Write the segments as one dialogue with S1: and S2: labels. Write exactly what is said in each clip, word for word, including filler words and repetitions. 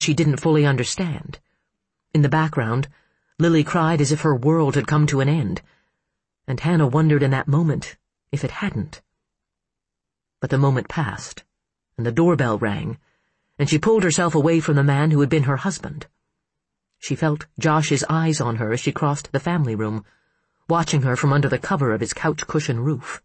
S1: she didn't fully understand. In the background, Lily cried as if her world had come to an end, and Hannah wondered in that moment if it hadn't. But the moment passed, and the doorbell rang, and she pulled herself away from the man who had been her husband. She felt Josh's eyes on her as she crossed the family room, watching her from under the cover of his couch-cushion roof.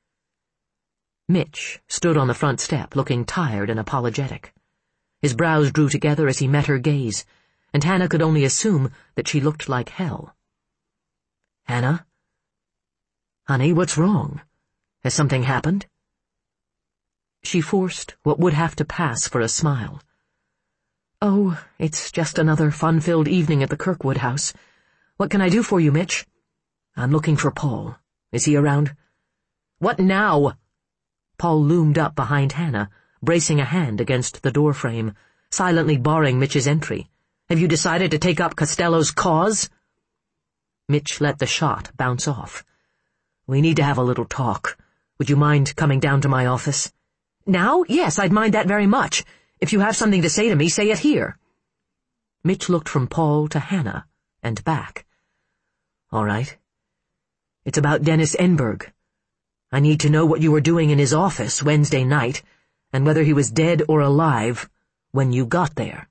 S1: Mitch stood on the front step, looking tired and apologetic. His brows drew together as he met her gaze, and Hannah could only assume that she looked like hell. "Hannah? Honey, what's wrong? Has something happened?" She forced what would have to pass for a smile. "Oh, it's just another fun-filled evening at the Kirkwood house. What can I do for you, Mitch?" "I'm looking for Paul. Is he around?" "What now?" Paul loomed up behind Hannah, bracing a hand against the doorframe, silently barring Mitch's entry. "Have you decided to take up Costello's cause?" Mitch let the shot bounce off. "We need to have a little talk. Would you mind coming down to my office?" "Now? Yes, I'd mind that very much. If you have something to say to me, say it here." Mitch looked from Paul to Hannah, and back. "All right. It's about Dennis Enberg. I need to know what you were doing in his office Wednesday night, and whether he was dead or alive when you got there."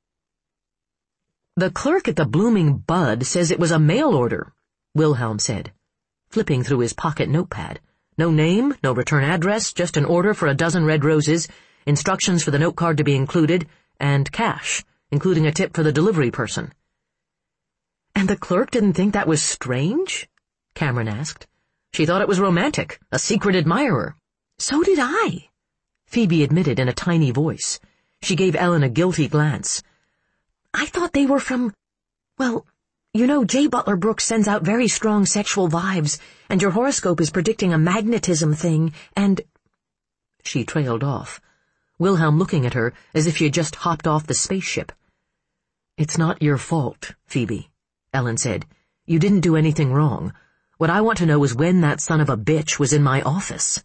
S1: "The clerk at the Blooming Bud says it was a mail order," Wilhelm said, flipping through his pocket notepad. "No name, no return address, just an order for a dozen red roses, instructions for the note card to be included, and cash, including a tip for the delivery person." "And the clerk didn't think that was strange?" Cameron asked. "She thought it was romantic, a secret admirer." "So did I," Phoebe admitted in a tiny voice. She gave Ellen a guilty glance. "I thought they were from, well, you know, J. Butler Brooks sends out very strong sexual vibes, and your horoscope is predicting a magnetism thing, and—" She trailed off, Wilhelm looking at her as if she had just hopped off the spaceship. "It's not your fault, Phoebe," Ellen said. "You didn't do anything wrong. What I want to know is when that son of a bitch was in my office."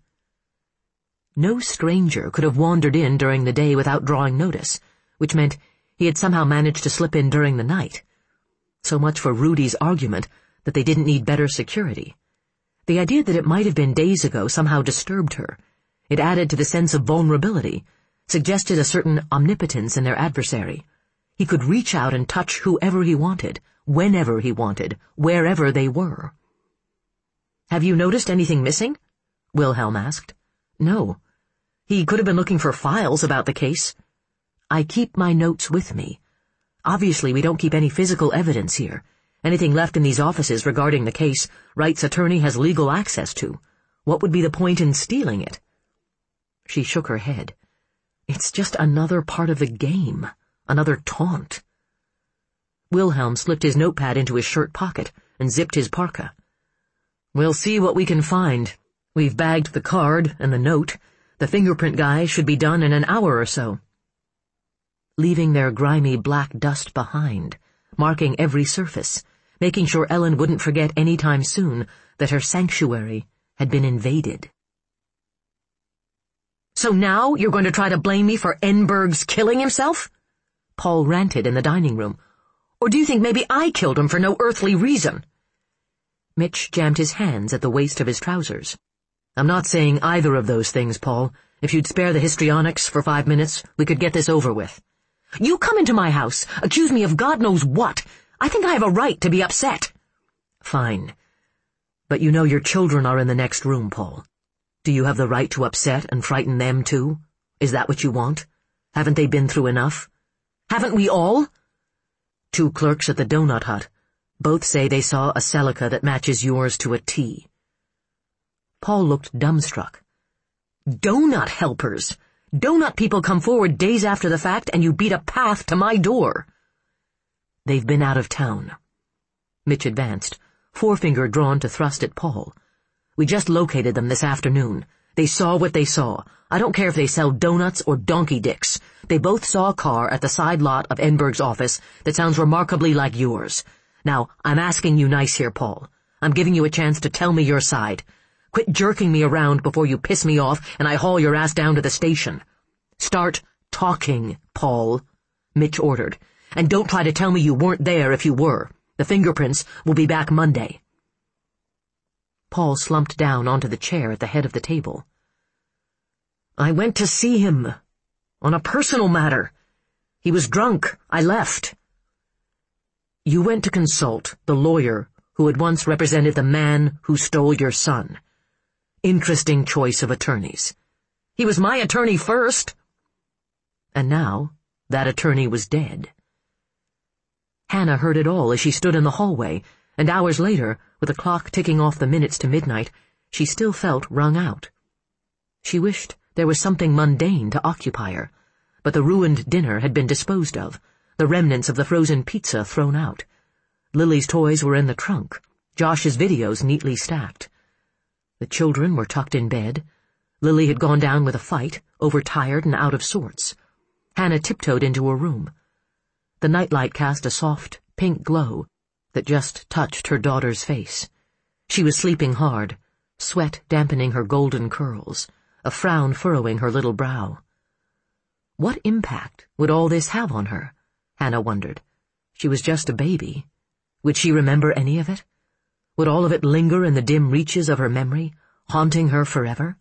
S1: No stranger could have wandered in during the day without drawing notice, which meant he had somehow managed to slip in during the night. So much for Rudy's argument that they didn't need better security. The idea that it might have been days ago somehow disturbed her. It added to the sense of vulnerability, suggested a certain omnipotence in their adversary. He could reach out and touch whoever he wanted, whenever he wanted, wherever they were. "Have you noticed anything missing?" Wilhelm asked. "No. He could have been looking for files about the case." "I keep my notes with me. Obviously, we don't keep any physical evidence here. Anything left in these offices regarding the case, Wright's attorney has legal access to. What would be the point in stealing it?" She shook her head. "It's just another part of the game, another taunt." Wilhelm slipped his notepad into his shirt pocket and zipped his parka. "We'll see what we can find. We've bagged the card and the note. The fingerprint guy should be done in an hour or so." Leaving their grimy black dust behind, marking every surface, making sure Ellen wouldn't forget any time soon that her sanctuary had been invaded. "So now you're going to try to blame me for Enberg's killing himself?" Paul ranted in the dining room. "Or do you think maybe I killed him for no earthly reason?" Mitch jammed his hands at the waist of his trousers. "I'm not saying either of those things, Paul. If you'd spare the histrionics for five minutes, we could get this over with." "You come into my house, accuse me of God knows what. I think I have a right to be upset." "Fine. But you know your children are in the next room, Paul. Do you have the right to upset and frighten them, too? Is that what you want? Haven't they been through enough?" "Haven't we all?" "Two clerks at the Donut Hut. Both say they saw a Celica that matches yours to a T." Paul looked dumbstruck. "Donut helpers! Donut people come forward days after the fact, and you beat a path to my door." "They've been out of town." Mitch advanced, forefinger drawn to thrust at Paul. "We just located them this afternoon. They saw what they saw. I don't care if they sell donuts or donkey dicks. They both saw a car at the side lot of Enberg's office that sounds remarkably like yours. Now, I'm asking you nice here, Paul. I'm giving you a chance to tell me your side. Quit jerking me around before you piss me off and I haul your ass down to the station. Start talking, Paul." Mitch ordered. "And don't try to tell me you weren't there if you were. The fingerprints will be back Monday." Paul slumped down onto the chair at the head of the table. "I went to see him. On a personal matter. He was drunk. I left." "You went to consult the lawyer who had once represented the man who stole your son. Interesting choice of attorneys. He was my attorney first." And now that attorney was dead. Hannah heard it all as she stood in the hallway, and hours later, with the clock ticking off the minutes to midnight, she still felt wrung out. She wished there was something mundane to occupy her, but the ruined dinner had been disposed of, the remnants of the frozen pizza thrown out. Lily's toys were in the trunk, Josh's videos neatly stacked. The children were tucked in bed. Lily had gone down with a fight, overtired and out of sorts. Hannah tiptoed into her room. The nightlight cast a soft, pink glow that just touched her daughter's face. She was sleeping hard, sweat dampening her golden curls, a frown furrowing her little brow. What impact would all this have on her? Hannah wondered. She was just a baby. Would she remember any of it? Would all of it linger in the dim reaches of her memory, haunting her forever?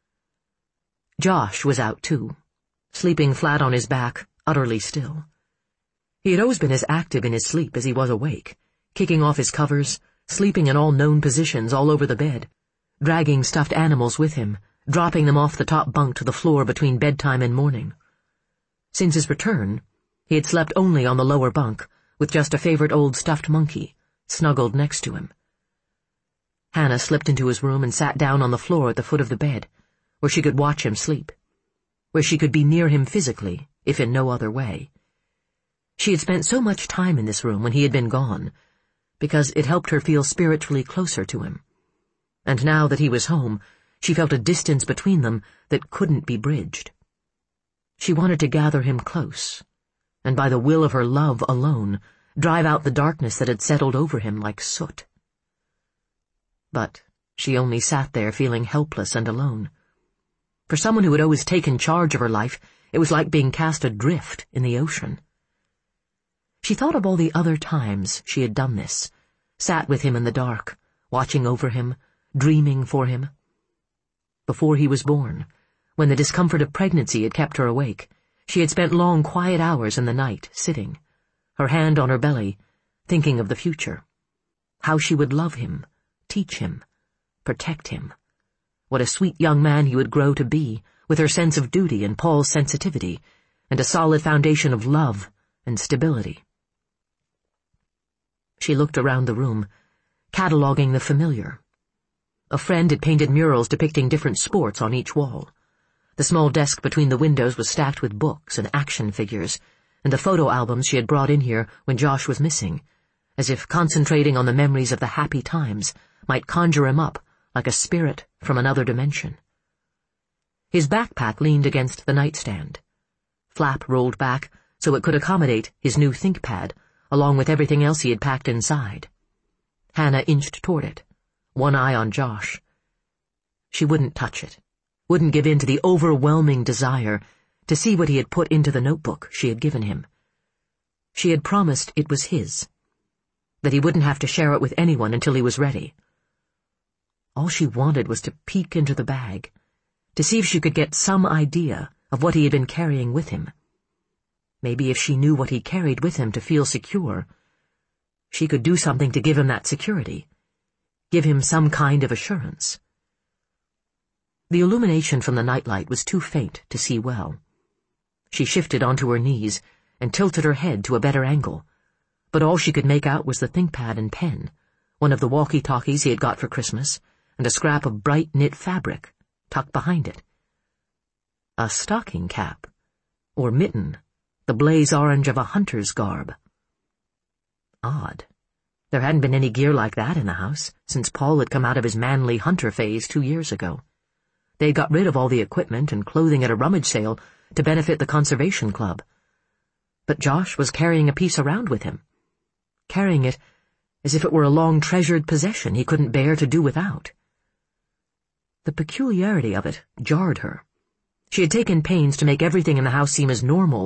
S1: Josh was out too, sleeping flat on his back, utterly still. He had always been as active in his sleep as he was awake, kicking off his covers, sleeping in all known positions all over the bed, dragging stuffed animals with him, dropping them off the top bunk to the floor between bedtime and morning. Since his return, he had slept only on the lower bunk, with just a favorite old stuffed monkey, snuggled next to him. Hannah slipped into his room and sat down on the floor at the foot of the bed, where she could watch him sleep, where she could be near him physically, if in no other way. She had spent so much time in this room when he had been gone, because it helped her feel spiritually closer to him. And now that he was home, she felt a distance between them that couldn't be bridged. She wanted to gather him close, and by the will of her love alone, drive out the darkness that had settled over him like soot. But she only sat there feeling helpless and alone. For someone who had always taken charge of her life, it was like being cast adrift in the ocean. She thought of all the other times she had done this, sat with him in the dark, watching over him, dreaming for him. Before he was born, when the discomfort of pregnancy had kept her awake, she had spent long quiet hours in the night, sitting, her hand on her belly, thinking of the future. How she would love him, teach him, protect him. What a sweet young man he would grow to be, with her sense of duty and Paul's sensitivity, and a solid foundation of love and stability. She looked around the room, cataloging the familiar. A friend had painted murals depicting different sports on each wall. The small desk between the windows was stacked with books and action figures, and the photo albums she had brought in here when Josh was missing, as if concentrating on the memories of the happy times might conjure him up like a spirit from another dimension. His backpack leaned against the nightstand. Flap rolled back so it could accommodate his new ThinkPad, along with everything else he had packed inside. Hannah inched toward it, one eye on Josh. She wouldn't touch it, wouldn't give in to the overwhelming desire to see what he had put into the notebook she had given him. She had promised it was his, that he wouldn't have to share it with anyone until he was ready. All she wanted was to peek into the bag, to see if she could get some idea of what he had been carrying with him. Maybe if she knew what he carried with him to feel secure, she could do something to give him that security, give him some kind of assurance. The illumination from the nightlight was too faint to see well. She shifted onto her knees and tilted her head to a better angle, but all she could make out was the ThinkPad and pen, one of the walkie-talkies he had got for Christmas, and a scrap of bright knit fabric tucked behind it. A stocking cap, or mitten, the blaze orange of a hunter's garb. Odd. There hadn't been any gear like that in the house since Paul had come out of his manly hunter phase two years ago. They got rid of all the equipment and clothing at a rummage sale to benefit the conservation club. But Josh was carrying a piece around with him, carrying it as if it were a long-treasured possession he couldn't bear to do without. The peculiarity of it jarred her. She had taken pains to make everything in the house seem as normal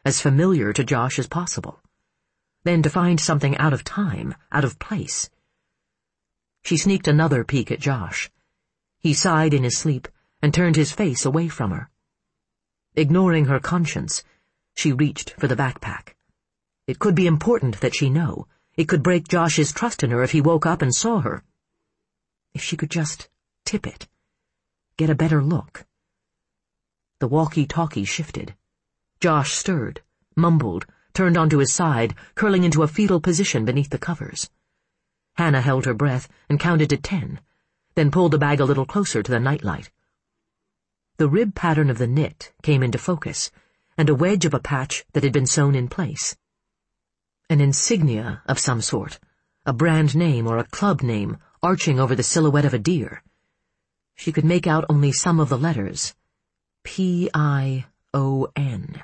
S1: as familiar to Josh as possible. Then to find something out of time, out of place. She sneaked another peek at Josh. He sighed in his sleep and turned his face away from her. Ignoring her conscience, she reached for the backpack. It could be important that she know. It could break Josh's trust in her if he woke up and saw her. If she could just tip it. Get a better look. The walkie-talkie shifted. Josh stirred, mumbled, turned onto his side, curling into a fetal position beneath the covers. Hannah held her breath and counted to ten, then pulled the bag a little closer to the nightlight. The rib pattern of the knit came into focus, and a wedge of a patch that had been sewn in place. An insignia of some sort, a brand name or a club name arching over the silhouette of a deer. She could make out only some of the letters. P I O N.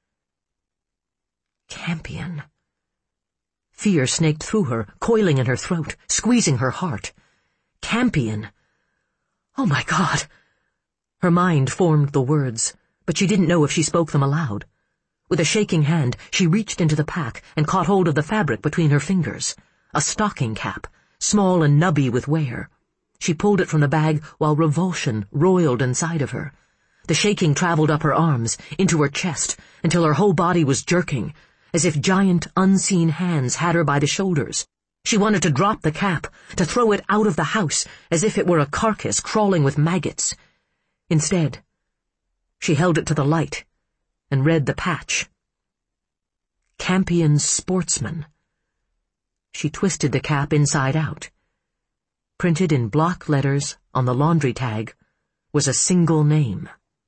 S1: Campion. Fear snaked through her, coiling in her throat, squeezing her heart. Campion. Oh my God! Her mind formed the words, but she didn't know if she spoke them aloud. With a shaking hand, she reached into the pack and caught hold of the fabric between her fingers. A stocking cap, small and nubby with wear. She pulled it from the bag while revulsion roiled inside of her. The shaking traveled up her arms, into her chest, until her whole body was jerking, as if giant, unseen hands had her by the shoulders. She wanted to drop the cap, to throw it out of the house, as if it were a carcass crawling with maggots. Instead, she held it to the light and read the patch. Campion Sportsman. She twisted the cap inside out. Printed in block letters on the laundry tag was a single name.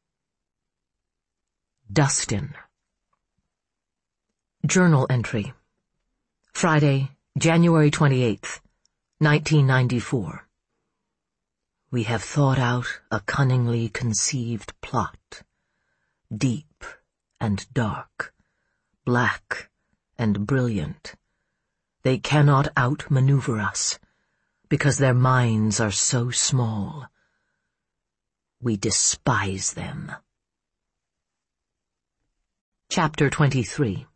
S1: Dustin. Journal entry. Friday, January twenty-eighth, nineteen ninety-four. We have thought out a cunningly conceived plot, deep and dark, black and brilliant. They cannot outmaneuver us, because their minds are so small. We despise them. Chapter twenty-three.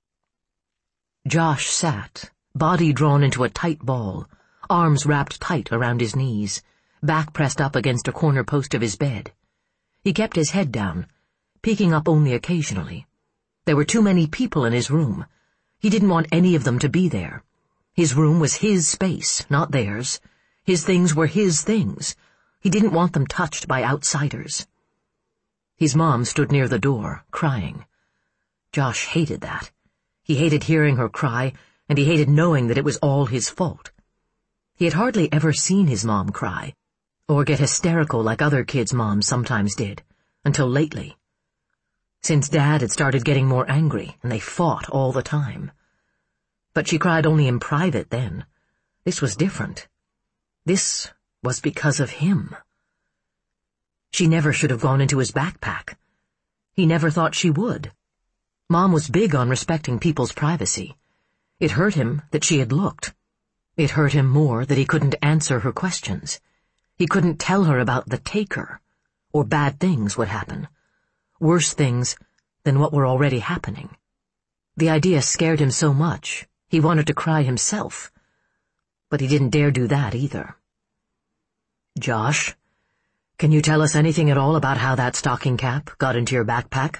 S1: Josh sat, body drawn into a tight ball, arms wrapped tight around his knees, back pressed up against a corner post of his bed. He kept his head down, peeking up only occasionally. There were too many people in his room. He didn't want any of them to be there. His room was his space, not theirs. His things were his things. He didn't want them touched by outsiders. His mom stood near the door, crying. Josh hated that. He hated hearing her cry, and he hated knowing that it was all his fault. He had hardly ever seen his mom cry, or get hysterical like other kids' moms sometimes did, until lately. Since Dad had started getting more angry, and they fought all the time. But she cried only in private then. This was different. This was because of him. She never should have gone into his backpack. He never thought she would. Mom was big on respecting people's privacy. It hurt him that she had looked. It hurt him more that he couldn't answer her questions. He couldn't tell her about the taker, or bad things would happen. Worse things than what were already happening. The idea scared him so much, he wanted to cry himself. But he didn't dare do that either. Josh, can you tell us anything at all about how that stocking cap got into your backpack?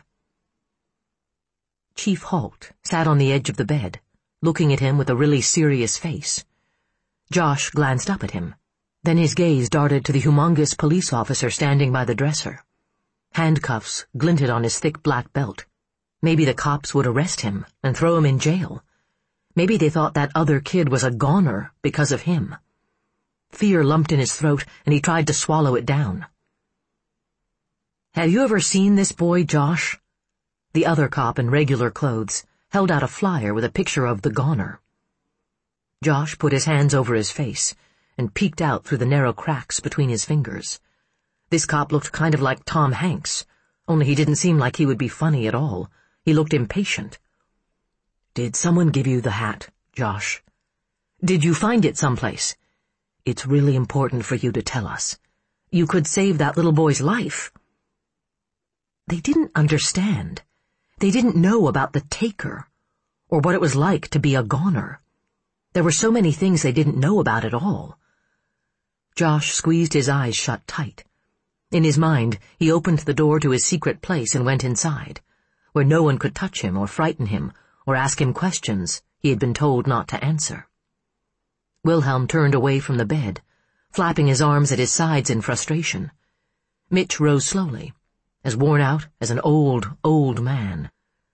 S1: Chief Halt sat on the edge of the bed, looking at him with a really serious face. Josh glanced up at him. Then his gaze darted to the humongous police officer standing by the dresser. Handcuffs glinted on his thick black belt. Maybe the cops would arrest him and throw him in jail. Maybe they thought that other kid was a goner because of him. Fear lumped in his throat, and he tried to swallow it down. Have you ever seen this boy, Josh? The other cop in regular clothes held out a flyer with a picture of the goner. Josh put his hands over his face and peeked out through the narrow cracks between his fingers. This cop looked kind of like Tom Hanks, only he didn't seem like he would be funny at all. He looked impatient. Did someone give you the hat, Josh? Did you find it someplace? It's really important for you to tell us. You could save that little boy's life. They didn't understand. They didn't know about the taker, or what it was like to be a goner. There were so many things they didn't know about at all. Josh squeezed his eyes shut tight. In his mind, he opened the door to his secret place and went inside, where no one could touch him or frighten him or ask him questions he had been told not to answer. Wilhelm turned away from the bed, flapping his arms at his sides in frustration. Mitch rose slowly, as worn out as an old, old man.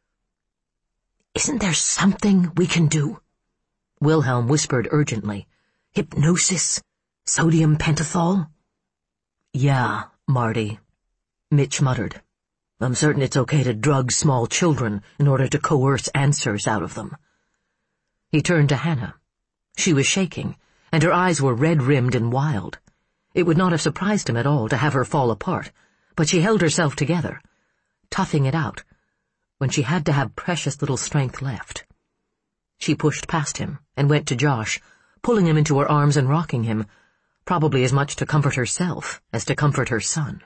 S1: "Isn't there something we can do?" Wilhelm whispered urgently. "Hypnosis? Sodium pentothal?" "Yeah, Marty," Mitch muttered. "I'm certain it's okay to drug small children in order to coerce answers out of them." He turned to Hannah. She was shaking, and her eyes were red-rimmed and wild. It would not have surprised him at all to have her fall apart, but she held herself together, toughing it out, when she had to have precious little strength left. She pushed past him and went to Josh, pulling him into her arms and rocking him, probably as much to comfort herself as to comfort her son.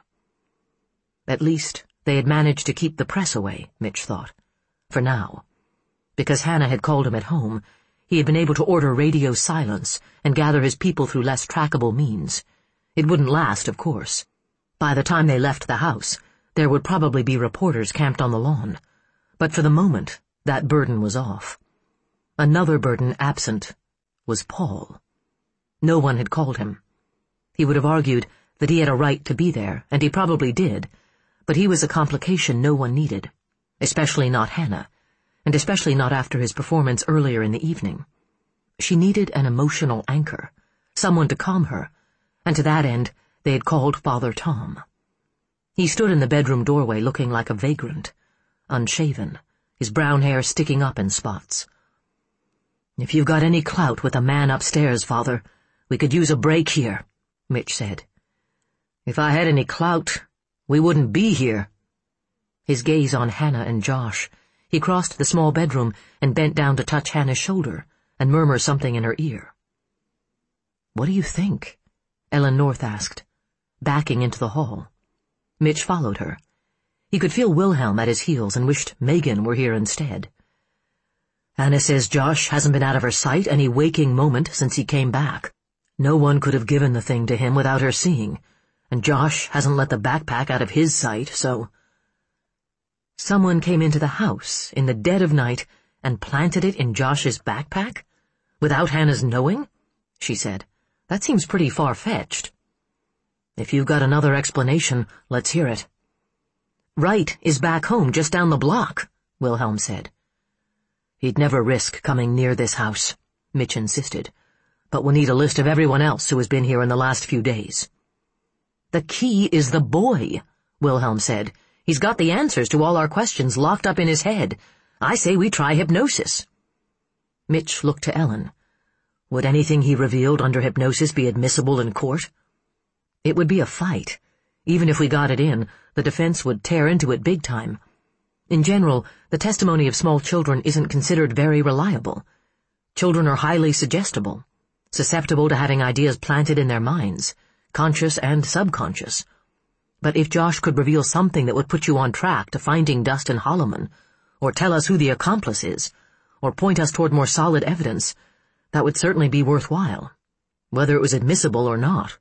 S1: At least they had managed to keep the press away, Mitch thought, for now. Because Hannah had called him at home, he had been able to order radio silence and gather his people through less trackable means. It wouldn't last, of course. By the time they left the house, there would probably be reporters camped on the lawn. But for the moment, that burden was off. Another burden absent was Paul. No one had called him. He would have argued that he had a right to be there, and he probably did, but he was a complication no one needed, especially not Hannah, and especially not after his performance earlier in the evening. She needed an emotional anchor, someone to calm her, and to that end they had called Father Tom. He stood in the bedroom doorway looking like a vagrant, unshaven, his brown hair sticking up in spots. "If you've got any clout with a man upstairs, Father, we could use a break here," Mitch said. "If I had any clout, we wouldn't be here." His gaze on Hannah and Josh, he crossed the small bedroom and bent down to touch Hannah's shoulder and murmur something in her ear. "What do you think?" Ellen North asked, backing into the hall. Mitch followed her. He could feel Wilhelm at his heels and wished Megan were here instead. "Hannah says Josh hasn't been out of her sight any waking moment since he came back. No one could have given the thing to him without her seeing, and Josh hasn't let the backpack out of his sight, so—" "Someone came into the house in the dead of night and planted it in Josh's backpack? Without Hannah's knowing?" she said. "That seems pretty far-fetched." "If you've got another explanation, let's hear it." "Wright is back home just down the block," Wilhelm said. "He'd never risk coming near this house," Mitch insisted. "But we'll need a list of everyone else who has been here in the last few days." "The key is the boy," Wilhelm said. "He's got the answers to all our questions locked up in his head. I say we try hypnosis." Mitch looked to Ellen. Would anything he revealed under hypnosis be admissible in court? It would be a fight. Even if we got it in, the defense would tear into it big time. In general, the testimony of small children isn't considered very reliable. Children are highly suggestible, susceptible to having ideas planted in their minds, conscious and subconscious. But if Josh could reveal something that would put you on track to finding Dustin Holloman, or tell us who the accomplice is, or point us toward more solid evidence, that would certainly be worthwhile, whether it was admissible or not.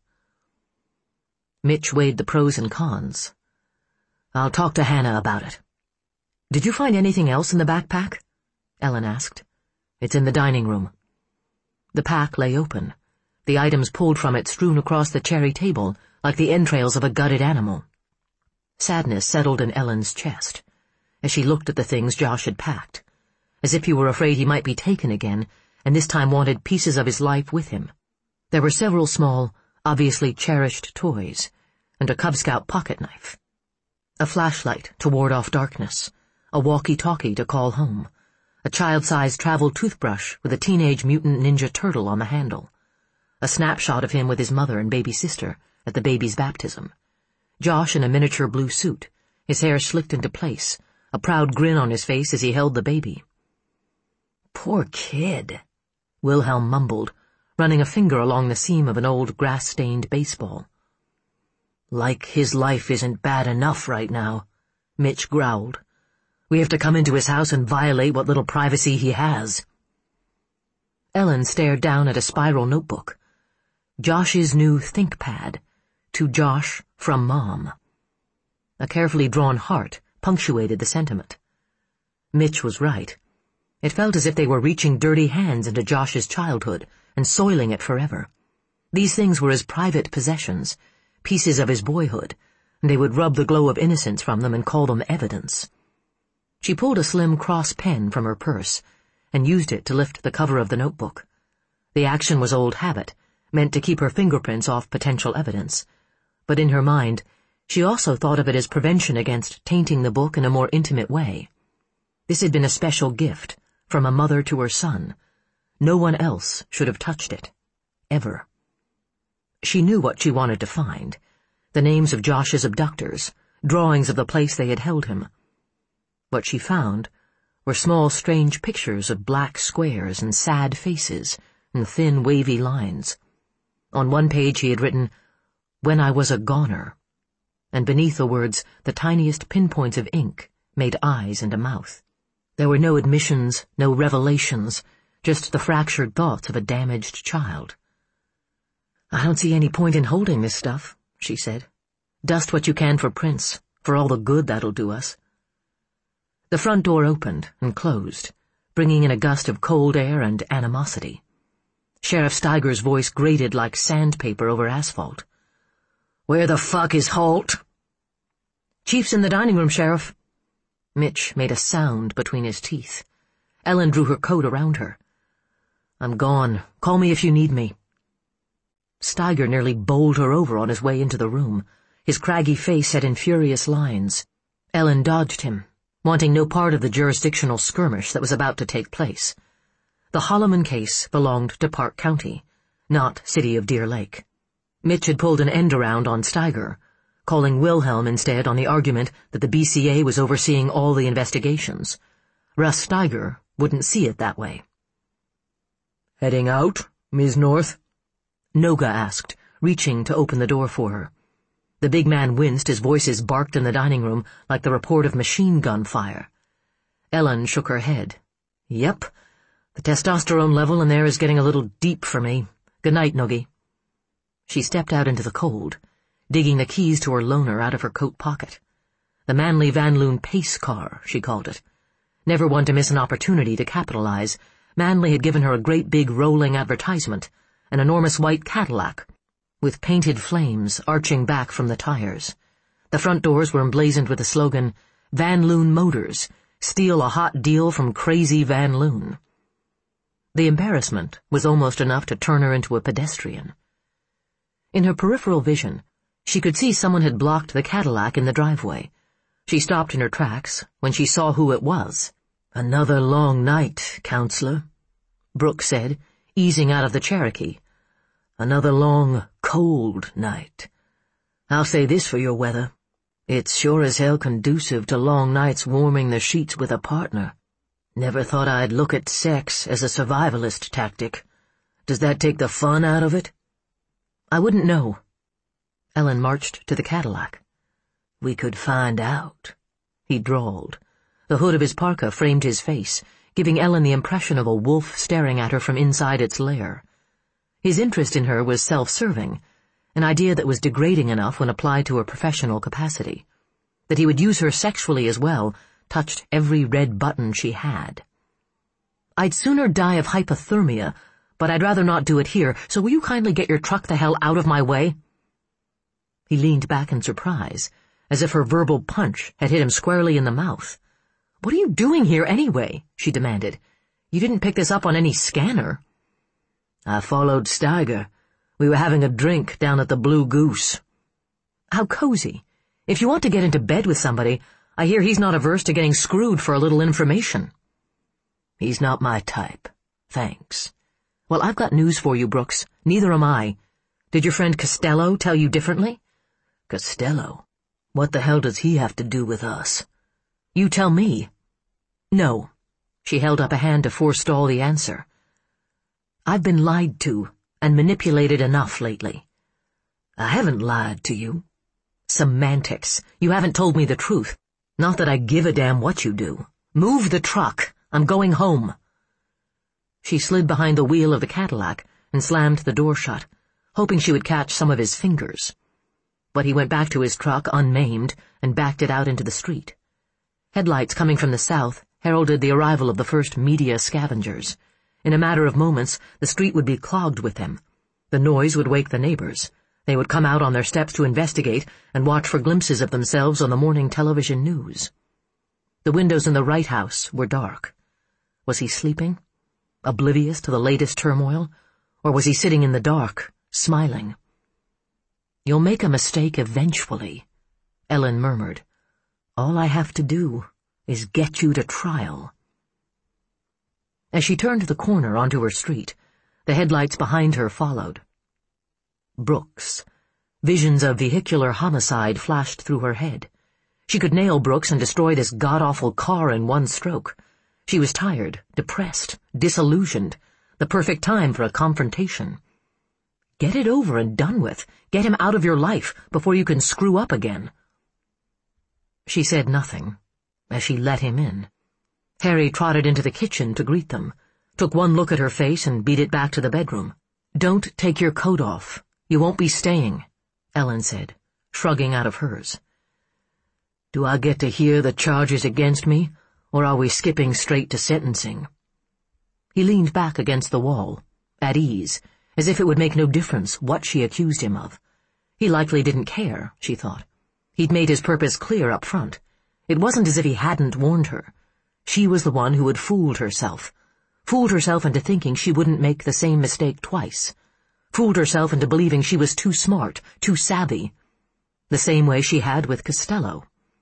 S1: Mitch weighed the pros and cons. "I'll talk to Hannah about it." "Did you find anything else in the backpack?" Ellen asked. "It's in the dining room." The pack lay open, the items pulled from it strewn across the cherry table like the entrails of a gutted animal. Sadness settled in Ellen's chest as she looked at the things Josh had packed, as if he were afraid he might be taken again, and this time wanted pieces of his life with him. There were several small, obviously cherished toys, and a Cub Scout pocket knife. A flashlight to ward off darkness, a walkie-talkie to call home, a child-sized travel toothbrush with a Teenage Mutant Ninja Turtle on the handle, a snapshot of him with his mother and baby sister at the baby's baptism, Josh in a miniature blue suit, his hair slicked into place, a proud grin on his face as he held the baby. "Poor kid," Wilhelm mumbled, running a finger along the seam of an old grass-stained baseball. "Like his life isn't bad enough right now," Mitch growled. We have to come into his house and violate what little privacy he has. Ellen stared down at a spiral notebook. Josh's new ThinkPad. To Josh from Mom. A carefully drawn heart punctuated the sentiment. Mitch was right. It felt as if they were reaching dirty hands into Josh's childhood and soiling it forever. These things were his private possessions, pieces of his boyhood, and they would rub the glow of innocence from them and call them evidence. She pulled a slim cross pen from her purse and used it to lift the cover of the notebook. The action was old habit, meant to keep her fingerprints off potential evidence, but in her mind, she also thought of it as prevention against tainting the book in a more intimate way. This had been a special gift, from a mother to her son. No one else should have touched it. Ever. She knew what she wanted to find. The names of Josh's abductors, drawings of the place they had held him. What she found were small strange pictures of black squares and sad faces and thin wavy lines. On one page he had written, "When I was a goner," and beneath the words the tiniest pinpoints of ink made eyes and a mouth. There were no admissions, no revelations, just the fractured thoughts of a damaged child. "I don't see any point in holding this stuff," she said. "Dust what you can for prints, for all the good that'll do us." The front door opened and closed, bringing in a gust of cold air and animosity. Sheriff Steiger's voice grated like sandpaper over asphalt. "Where the fuck is Holt?" "Chief's in the dining room, Sheriff." Mitch made a sound between his teeth. Ellen drew her coat around her. "I'm gone. Call me if you need me." Steiger nearly bowled her over on his way into the room, his craggy face set in furious lines. Ellen dodged him, wanting no part of the jurisdictional skirmish that was about to take place. The Holloman case belonged to Park County, not City of Deer Lake. Mitch had pulled an end around on Steiger, calling Wilhelm instead on the argument that the B C A was overseeing all the investigations. Russ Steiger wouldn't see it that way. "Heading out, Miz North?" Noga asked, reaching to open the door for her. The big man winced as voices barked in the dining room like the report of machine gun fire. Ellen shook her head. "Yep, the testosterone level in there is getting a little deep for me. Good night, Noogie." She stepped out into the cold, digging the keys to her loaner out of her coat pocket. The Manly Van Loon pace car, she called it. Never one to miss an opportunity to capitalize, Manly had given her a great big rolling advertisement, an enormous white Cadillac, with painted flames arching back from the tires. The front doors were emblazoned with the slogan, "Van Loon Motors, steal a hot deal from Crazy Van Loon." The embarrassment was almost enough to turn her into a pedestrian. In her peripheral vision, she could see someone had blocked the Cadillac in the driveway. She stopped in her tracks when she saw who it was. "Another long night, counselor," Brooke said, easing out of the Cherokee. "Another long, cold night. I'll say this for your weather. It's sure as hell conducive to long nights warming the sheets with a partner. Never thought I'd look at sex as a survivalist tactic. Does that take the fun out of it?" "I wouldn't know." Ellen marched to the Cadillac. "We could find out," he drawled. The hood of his parka framed his face, giving Ellen the impression of a wolf staring at her from inside its lair. His interest in her was self-serving, an idea that was degrading enough when applied to her professional capacity. That he would use her sexually as well touched every red button she had. "I'd sooner die of hypothermia, but I'd rather not do it here, so will you kindly get your truck the hell out of my way?" He leaned back in surprise, as if her verbal punch had hit him squarely in the mouth. "What are you doing here anyway?" she demanded. "You didn't pick this up on any scanner." "I followed Steiger. We were having a drink down at the Blue Goose." "How cozy. If you want to get into bed with somebody, I hear he's not averse to getting screwed for a little information." "He's not my type. Thanks." "Well, I've got news for you, Brooks. Neither am I. Did your friend Costello tell you differently?" "Costello? What the hell does he have to do with us?" "You tell me." "No." She held up a hand to forestall the answer. "I've been lied to and manipulated enough lately." "I haven't lied to you." "Semantics. You haven't told me the truth." Not that I give a damn what you do. Move the truck. I'm going home. She slid behind the wheel of the Cadillac and slammed the door shut, hoping she would catch some of his fingers. But he went back to his truck unmaimed and backed it out into the street. Headlights coming from the south heralded the arrival of the first media scavengers. In a matter of moments, the street would be clogged with them. The noise would wake the neighbors. They would come out on their steps to investigate and watch for glimpses of themselves on the morning television news. The windows in the Wright house were dark. Was he sleeping, oblivious to the latest turmoil, or was he sitting in the dark, smiling? "You'll make a mistake eventually," Ellen murmured. "All I have to do is get you to trial." As she turned the corner onto her street, the headlights behind her followed. Brooks. Visions of vehicular homicide flashed through her head. She could nail Brooks and destroy this god-awful car in one stroke. She was tired, depressed, disillusioned. The perfect time for a confrontation. Get it over and done with. Get him out of your life before you can screw up again. She said nothing as she let him in. Harry trotted into the kitchen to greet them, took one look at her face and beat it back to the bedroom. "Don't take your coat off. You won't be staying," Ellen said, shrugging out of hers. "Do I get to hear the charges against me, or are we skipping straight to sentencing?" He leaned back against the wall, at ease, as if it would make no difference what she accused him of. He likely didn't care, she thought. He'd made his purpose clear up front. It wasn't as if he hadn't warned her. She was the one who had fooled herself. Fooled herself into thinking she wouldn't make the same mistake twice. Fooled herself into believing she was too smart, too savvy. The same way she had with Costello.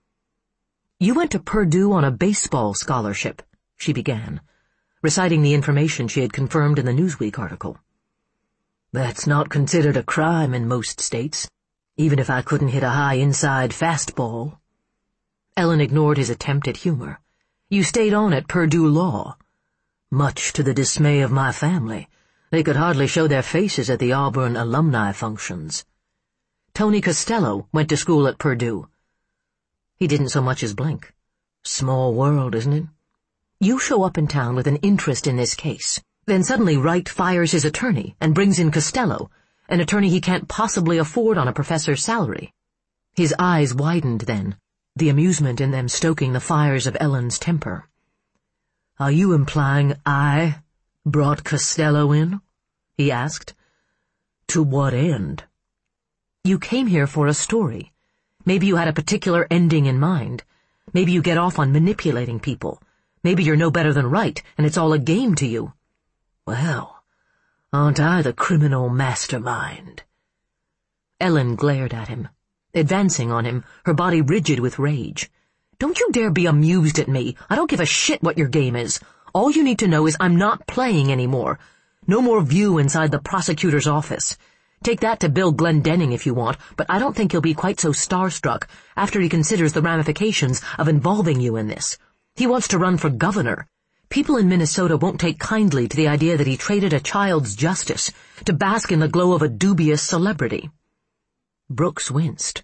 S1: "You went to Purdue on a baseball scholarship," she began, reciting the information she had confirmed in the Newsweek article. "That's not considered a crime in most states, even if I couldn't hit a high inside fastball." Ellen ignored his attempt at humor. "You stayed on at Purdue Law." "Much to the dismay of my family. They could hardly show their faces at the Auburn alumni functions." "Tony Costello went to school at Purdue." He didn't so much as blink. "Small world, isn't it? You show up in town with an interest in this case. Then suddenly Wright fires his attorney and brings in Costello, an attorney he can't possibly afford on a professor's salary." His eyes widened then, the amusement in them stoking the fires of Ellen's temper. "Are you implying I brought Costello in?" he asked. "To what end?" "You came here for a story. Maybe you had a particular ending in mind. Maybe you get off on manipulating people. Maybe you're no better than Wright, and it's all a game to you." "Well, aren't I the criminal mastermind?" Ellen glared at him, advancing on him, her body rigid with rage. "Don't you dare be amused at me. I don't give a shit what your game is. All you need to know is I'm not playing anymore. No more view inside the prosecutor's office. Take that to Bill Glendenning if you want, but I don't think he'll be quite so starstruck after he considers the ramifications of involving you in this. He wants to run for governor. People in Minnesota won't take kindly to the idea that he traded a child's justice to bask in the glow of a dubious celebrity." Brooks winced.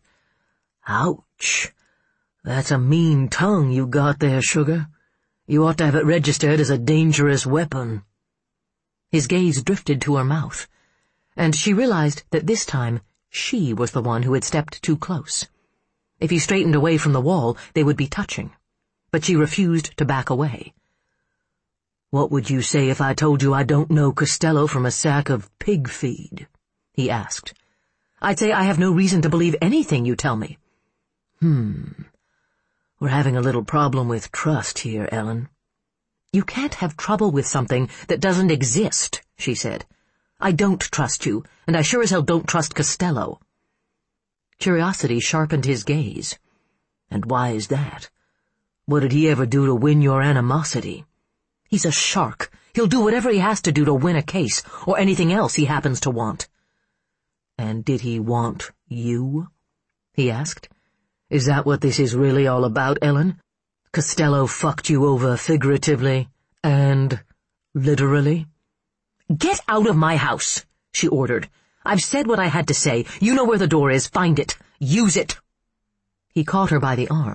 S1: "Ouch. That's a mean tongue you got there, sugar. You ought to have it registered as a dangerous weapon." His gaze drifted to her mouth, and she realized that this time she was the one who had stepped too close. If he straightened away from the wall, they would be touching. But she refused to back away. "What would you say if I told you I don't know Costello from a sack of pig feed?" he asked. "I'd say I have no reason to believe anything you tell me." Hmm. We're having a little problem with trust here, Ellen." "You can't have trouble with something that doesn't exist," she said. "I don't trust you, and I sure as hell don't trust Costello." Curiosity sharpened his gaze. "And why is that? What did he ever do to win your animosity?" "He's a shark. He'll do whatever he has to do to win a case, or anything else he happens to want." "And did he want you?" he asked. "Is that what this is really all about, Ellen? Costello fucked you over figuratively and literally?" "Get out of my house," she ordered. "I've said what I had to say. You know where the door is. Find it. Use it." He caught her by the arm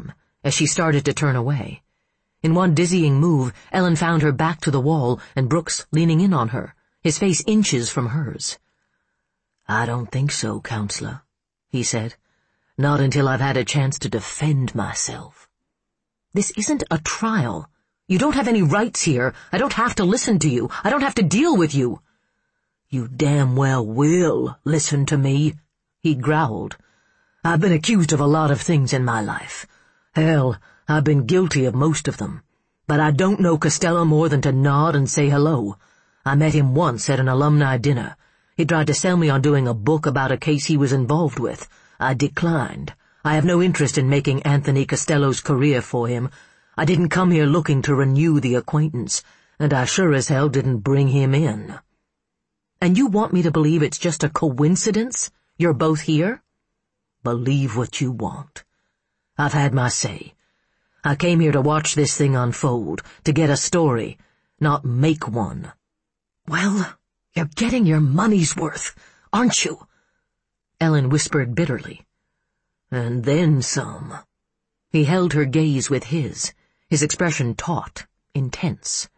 S1: as she started to turn away. In one dizzying move, Ellen found her back to the wall and Brooks leaning in on her, his face inches from hers. "I don't think so, Counselor," he said. "Not until I've had a chance to defend myself." "This isn't a trial. You don't have any rights here. I don't have to listen to you. I don't have to deal with you." "You damn well will listen to me," he growled. "I've been accused of a lot of things in my life. Hell, I've been guilty of most of them. But I don't know Costello more than to nod and say hello. I met him once at an alumni dinner. He tried to sell me on doing a book about a case he was involved with. I declined. I have no interest in making Anthony Costello's career for him. I didn't come here looking to renew the acquaintance, and I sure as hell didn't bring him in." "And you want me to believe it's just a coincidence you're both here?" "Believe what you want. I've had my say. I came here to watch this thing unfold, to get a story, not make one." "Well, you're getting your money's worth, aren't you?" Ellen whispered bitterly. "And then some." He held her gaze with his, his expression taut, intense.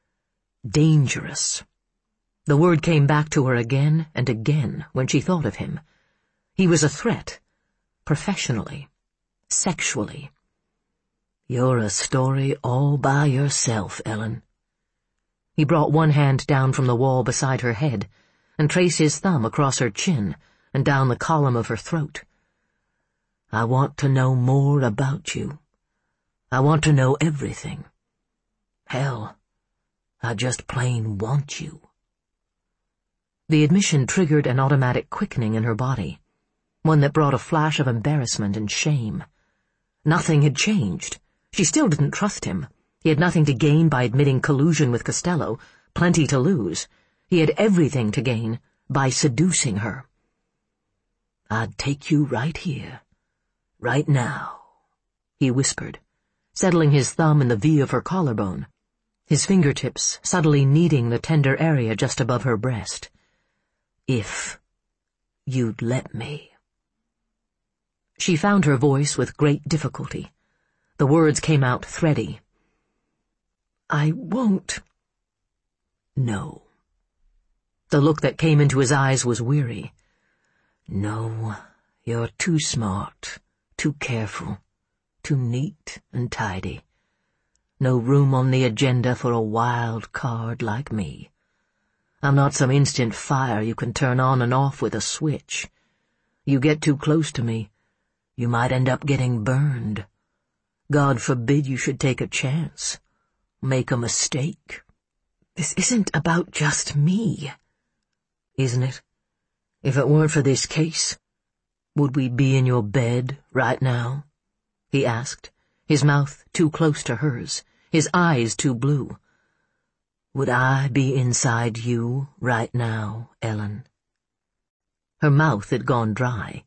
S1: Dangerous. The word came back to her again and again when she thought of him. He was a threat, professionally, sexually. "You're a story all by yourself, Ellen." He brought one hand down from the wall beside her head and traced his thumb across her chin and down the column of her throat. "I want to know more about you. I want to know everything. Hell, I just plain want you." The admission triggered an automatic quickening in her body, one that brought a flash of embarrassment and shame. Nothing had changed. She still didn't trust him. He had nothing to gain by admitting collusion with Costello, plenty to lose. He had everything to gain by seducing her. "I'd take you right here, right now," he whispered, settling his thumb in the V of her collarbone, his fingertips subtly kneading the tender area just above her breast. "If you'd let me." She found her voice with great difficulty. The words came out thready. "I won't." "No." The look that came into his eyes was weary. "No, you're too smart, too careful, too neat and tidy. No room on the agenda for a wild card like me. I'm not some instant fire you can turn on and off with a switch. You get too close to me, you might end up getting burned. God forbid you should take a chance, make a mistake." "This isn't about just me." "Isn't it? If it weren't for this case, would we be in your bed right now?" he asked, his mouth too close to hers, his eyes too blue. "Would I be inside you right now, Ellen?" Her mouth had gone dry.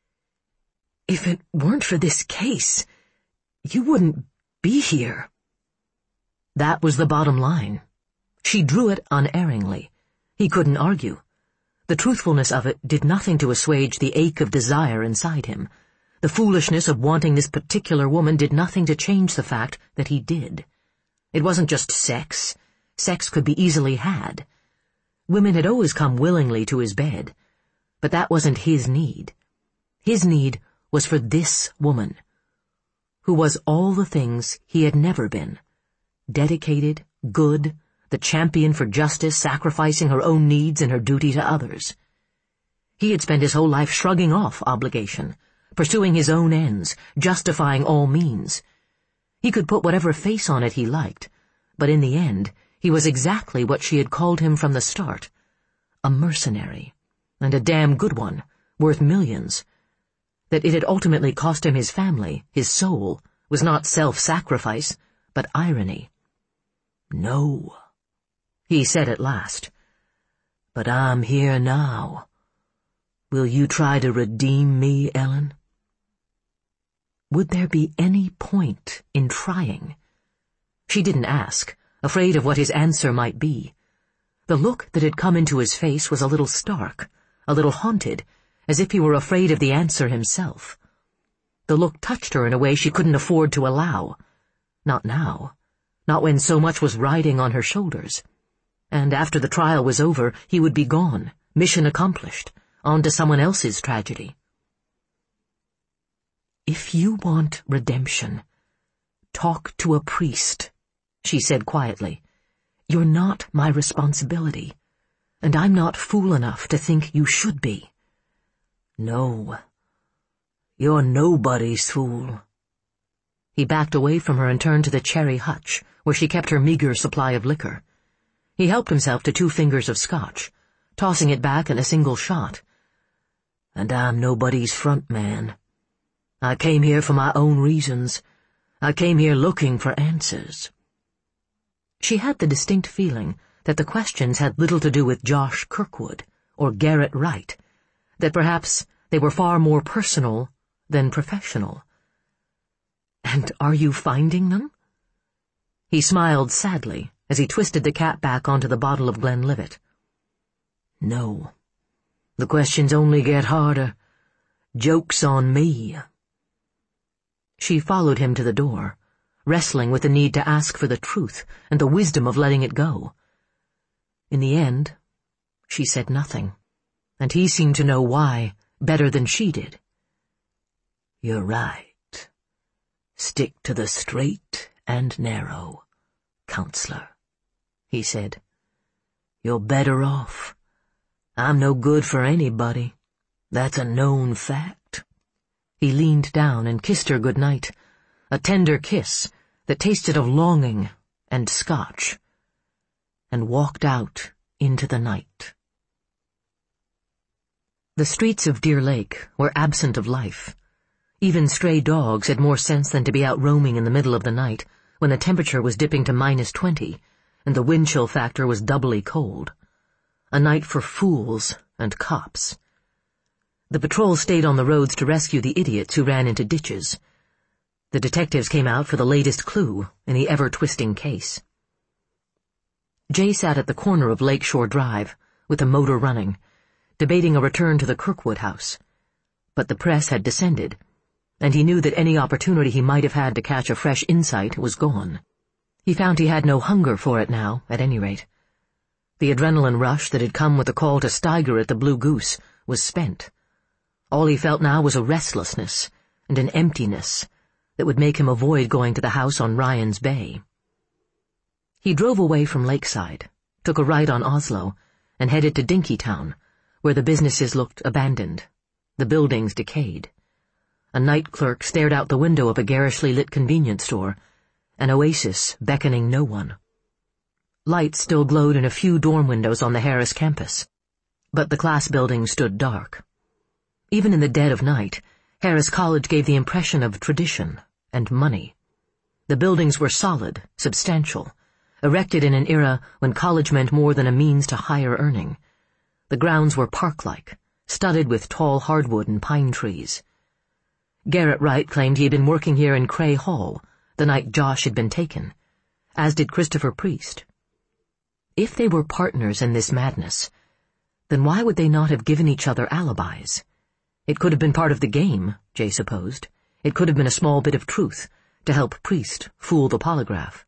S1: "If it weren't for this case, you wouldn't be here." That was the bottom line. She drew it unerringly. He couldn't argue. The truthfulness of it did nothing to assuage the ache of desire inside him. The foolishness of wanting this particular woman did nothing to change the fact that he did. It wasn't just sex. Sex could be easily had. Women had always come willingly to his bed. But that wasn't his need. His need was for this woman, who was all the things he had never been. Dedicated, good, the champion for justice, sacrificing her own needs and her duty to others. He had spent his whole life shrugging off obligation, pursuing his own ends, justifying all means. He could put whatever face on it he liked, but in the end, he was exactly what she had called him from the start, a mercenary, and a damn good one, worth millions. That it had ultimately cost him his family, his soul, was not self-sacrifice, but irony. "No," he said at last. "But I'm here now. Will you try to redeem me, Ellen?" Would there be any point in trying? She didn't ask, afraid of what his answer might be. The look that had come into his face was a little stark, a little haunted, as if he were afraid of the answer himself. The look touched her in a way she couldn't afford to allow. Not now. Not when so much was riding on her shoulders. And after the trial was over, he would be gone, mission accomplished, on to someone else's tragedy. "If you want redemption, talk to a priest," she said quietly. "You're not my responsibility, and I'm not fool enough to think you should be." "No, you're nobody's fool." He backed away from her and turned to the cherry hutch, where she kept her meager supply of liquor. He helped himself to two fingers of scotch, tossing it back in a single shot. "And I'm nobody's front man. I came here for my own reasons. I came here looking for answers." She had the distinct feeling that the questions had little to do with Josh Kirkwood or Garrett Wright, that perhaps they were far more personal than professional. "And are you finding them?" He smiled sadly as he twisted the cap back onto the bottle of Glenlivet. "No. The questions only get harder. Joke's on me." She followed him to the door, wrestling with the need to ask for the truth and the wisdom of letting it go. In the end, she said nothing, and he seemed to know why better than she did. "You're right. Stick to the straight and narrow, counselor," he said. "You're better off. I'm no good for anybody. That's a known fact." He leaned down and kissed her good night, a tender kiss that tasted of longing and scotch, and walked out into the night. The streets of Deer Lake were absent of life. Even stray dogs had more sense than to be out roaming in the middle of the night, when the temperature was dipping to minus twenty, and the wind chill factor was doubly cold. A night for fools and cops. The patrol stayed on the roads to rescue the idiots who ran into ditches. The detectives came out for the latest clue in the ever-twisting case. Jay sat at the corner of Lakeshore Drive, with the motor running, debating a return to the Kirkwood house. But the press had descended, and he knew that any opportunity he might have had to catch a fresh insight was gone. He found he had no hunger for it now, at any rate. The adrenaline rush that had come with the call to Steiger at the Blue Goose was spent. All he felt now was a restlessness and an emptiness that would make him avoid going to the house on Ryan's Bay. He drove away from Lakeside, took a right on Oslo, and headed to Dinkytown, where the businesses looked abandoned, the buildings decayed. A night clerk stared out the window of a garishly lit convenience store, an oasis beckoning no one. Lights still glowed in a few dorm windows on the Harris campus, but the class building stood dark. Even in the dead of night, Harris College gave the impression of tradition and money. The buildings were solid, substantial, erected in an era when college meant more than a means to higher earning. The grounds were park-like, studded with tall hardwood and pine trees. Garrett Wright claimed he had been working here in Cray Hall the night Josh had been taken, as did Christopher Priest. If they were partners in this madness, then why would they not have given each other alibis? It could have been part of the game, Jay supposed. It could have been a small bit of truth to help Priest fool the polygraph.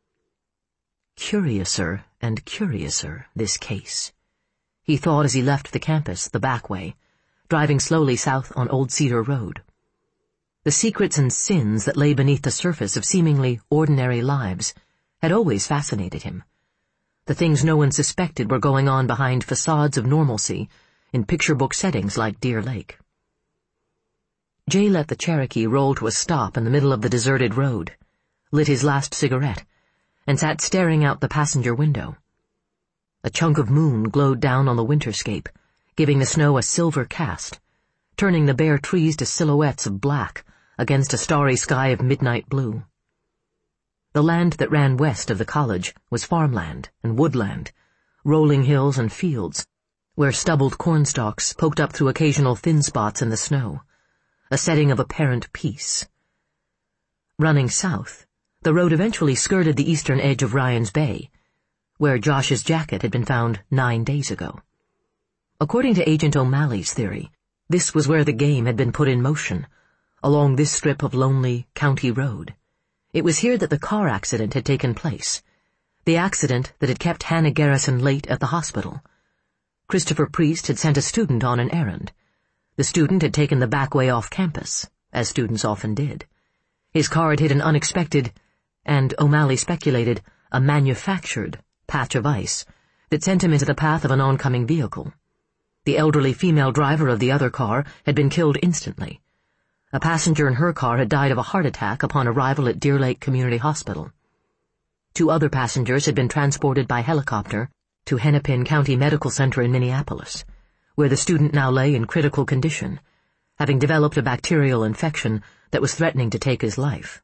S1: Curiouser and curiouser, this case, he thought as he left the campus the back way, driving slowly south on Old Cedar Road. The secrets and sins that lay beneath the surface of seemingly ordinary lives had always fascinated him. The things no one suspected were going on behind facades of normalcy in picture book settings like Deer Lake. Jay let the Cherokee roll to a stop in the middle of the deserted road, lit his last cigarette, and sat staring out the passenger window. A chunk of moon glowed down on the winterscape, giving the snow a silver cast, turning the bare trees to silhouettes of black against a starry sky of midnight blue. The land that ran west of the college was farmland and woodland, rolling hills and fields, where stubbled cornstalks poked up through occasional thin spots in the snow, a setting of apparent peace. Running south, the road eventually skirted the eastern edge of Ryan's Bay, where Josh's jacket had been found nine days ago. According to Agent O'Malley's theory, this was where the game had been put in motion, along this strip of lonely county road. It was here that the car accident had taken place, the accident that had kept Hannah Garrison late at the hospital. Christopher Priest had sent a student on an errand. The student had taken the back way off campus, as students often did. His car had hit an unexpected, and O'Malley speculated, a manufactured, patch of ice that sent him into the path of an oncoming vehicle. The elderly female driver of the other car had been killed instantly. A passenger in her car had died of a heart attack upon arrival at Deer Lake Community Hospital. Two other passengers had been transported by helicopter to Hennepin County Medical Center in Minneapolis, where the student now lay in critical condition, having developed a bacterial infection that was threatening to take his life.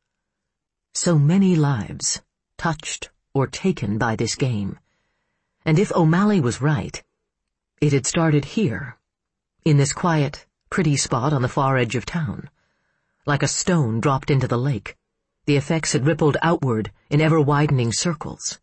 S1: So many lives, touched or taken by this game. And if O'Malley was right, it had started here, in this quiet, pretty spot on the far edge of town. Like a stone dropped into the lake, the effects had rippled outward in ever-widening circles.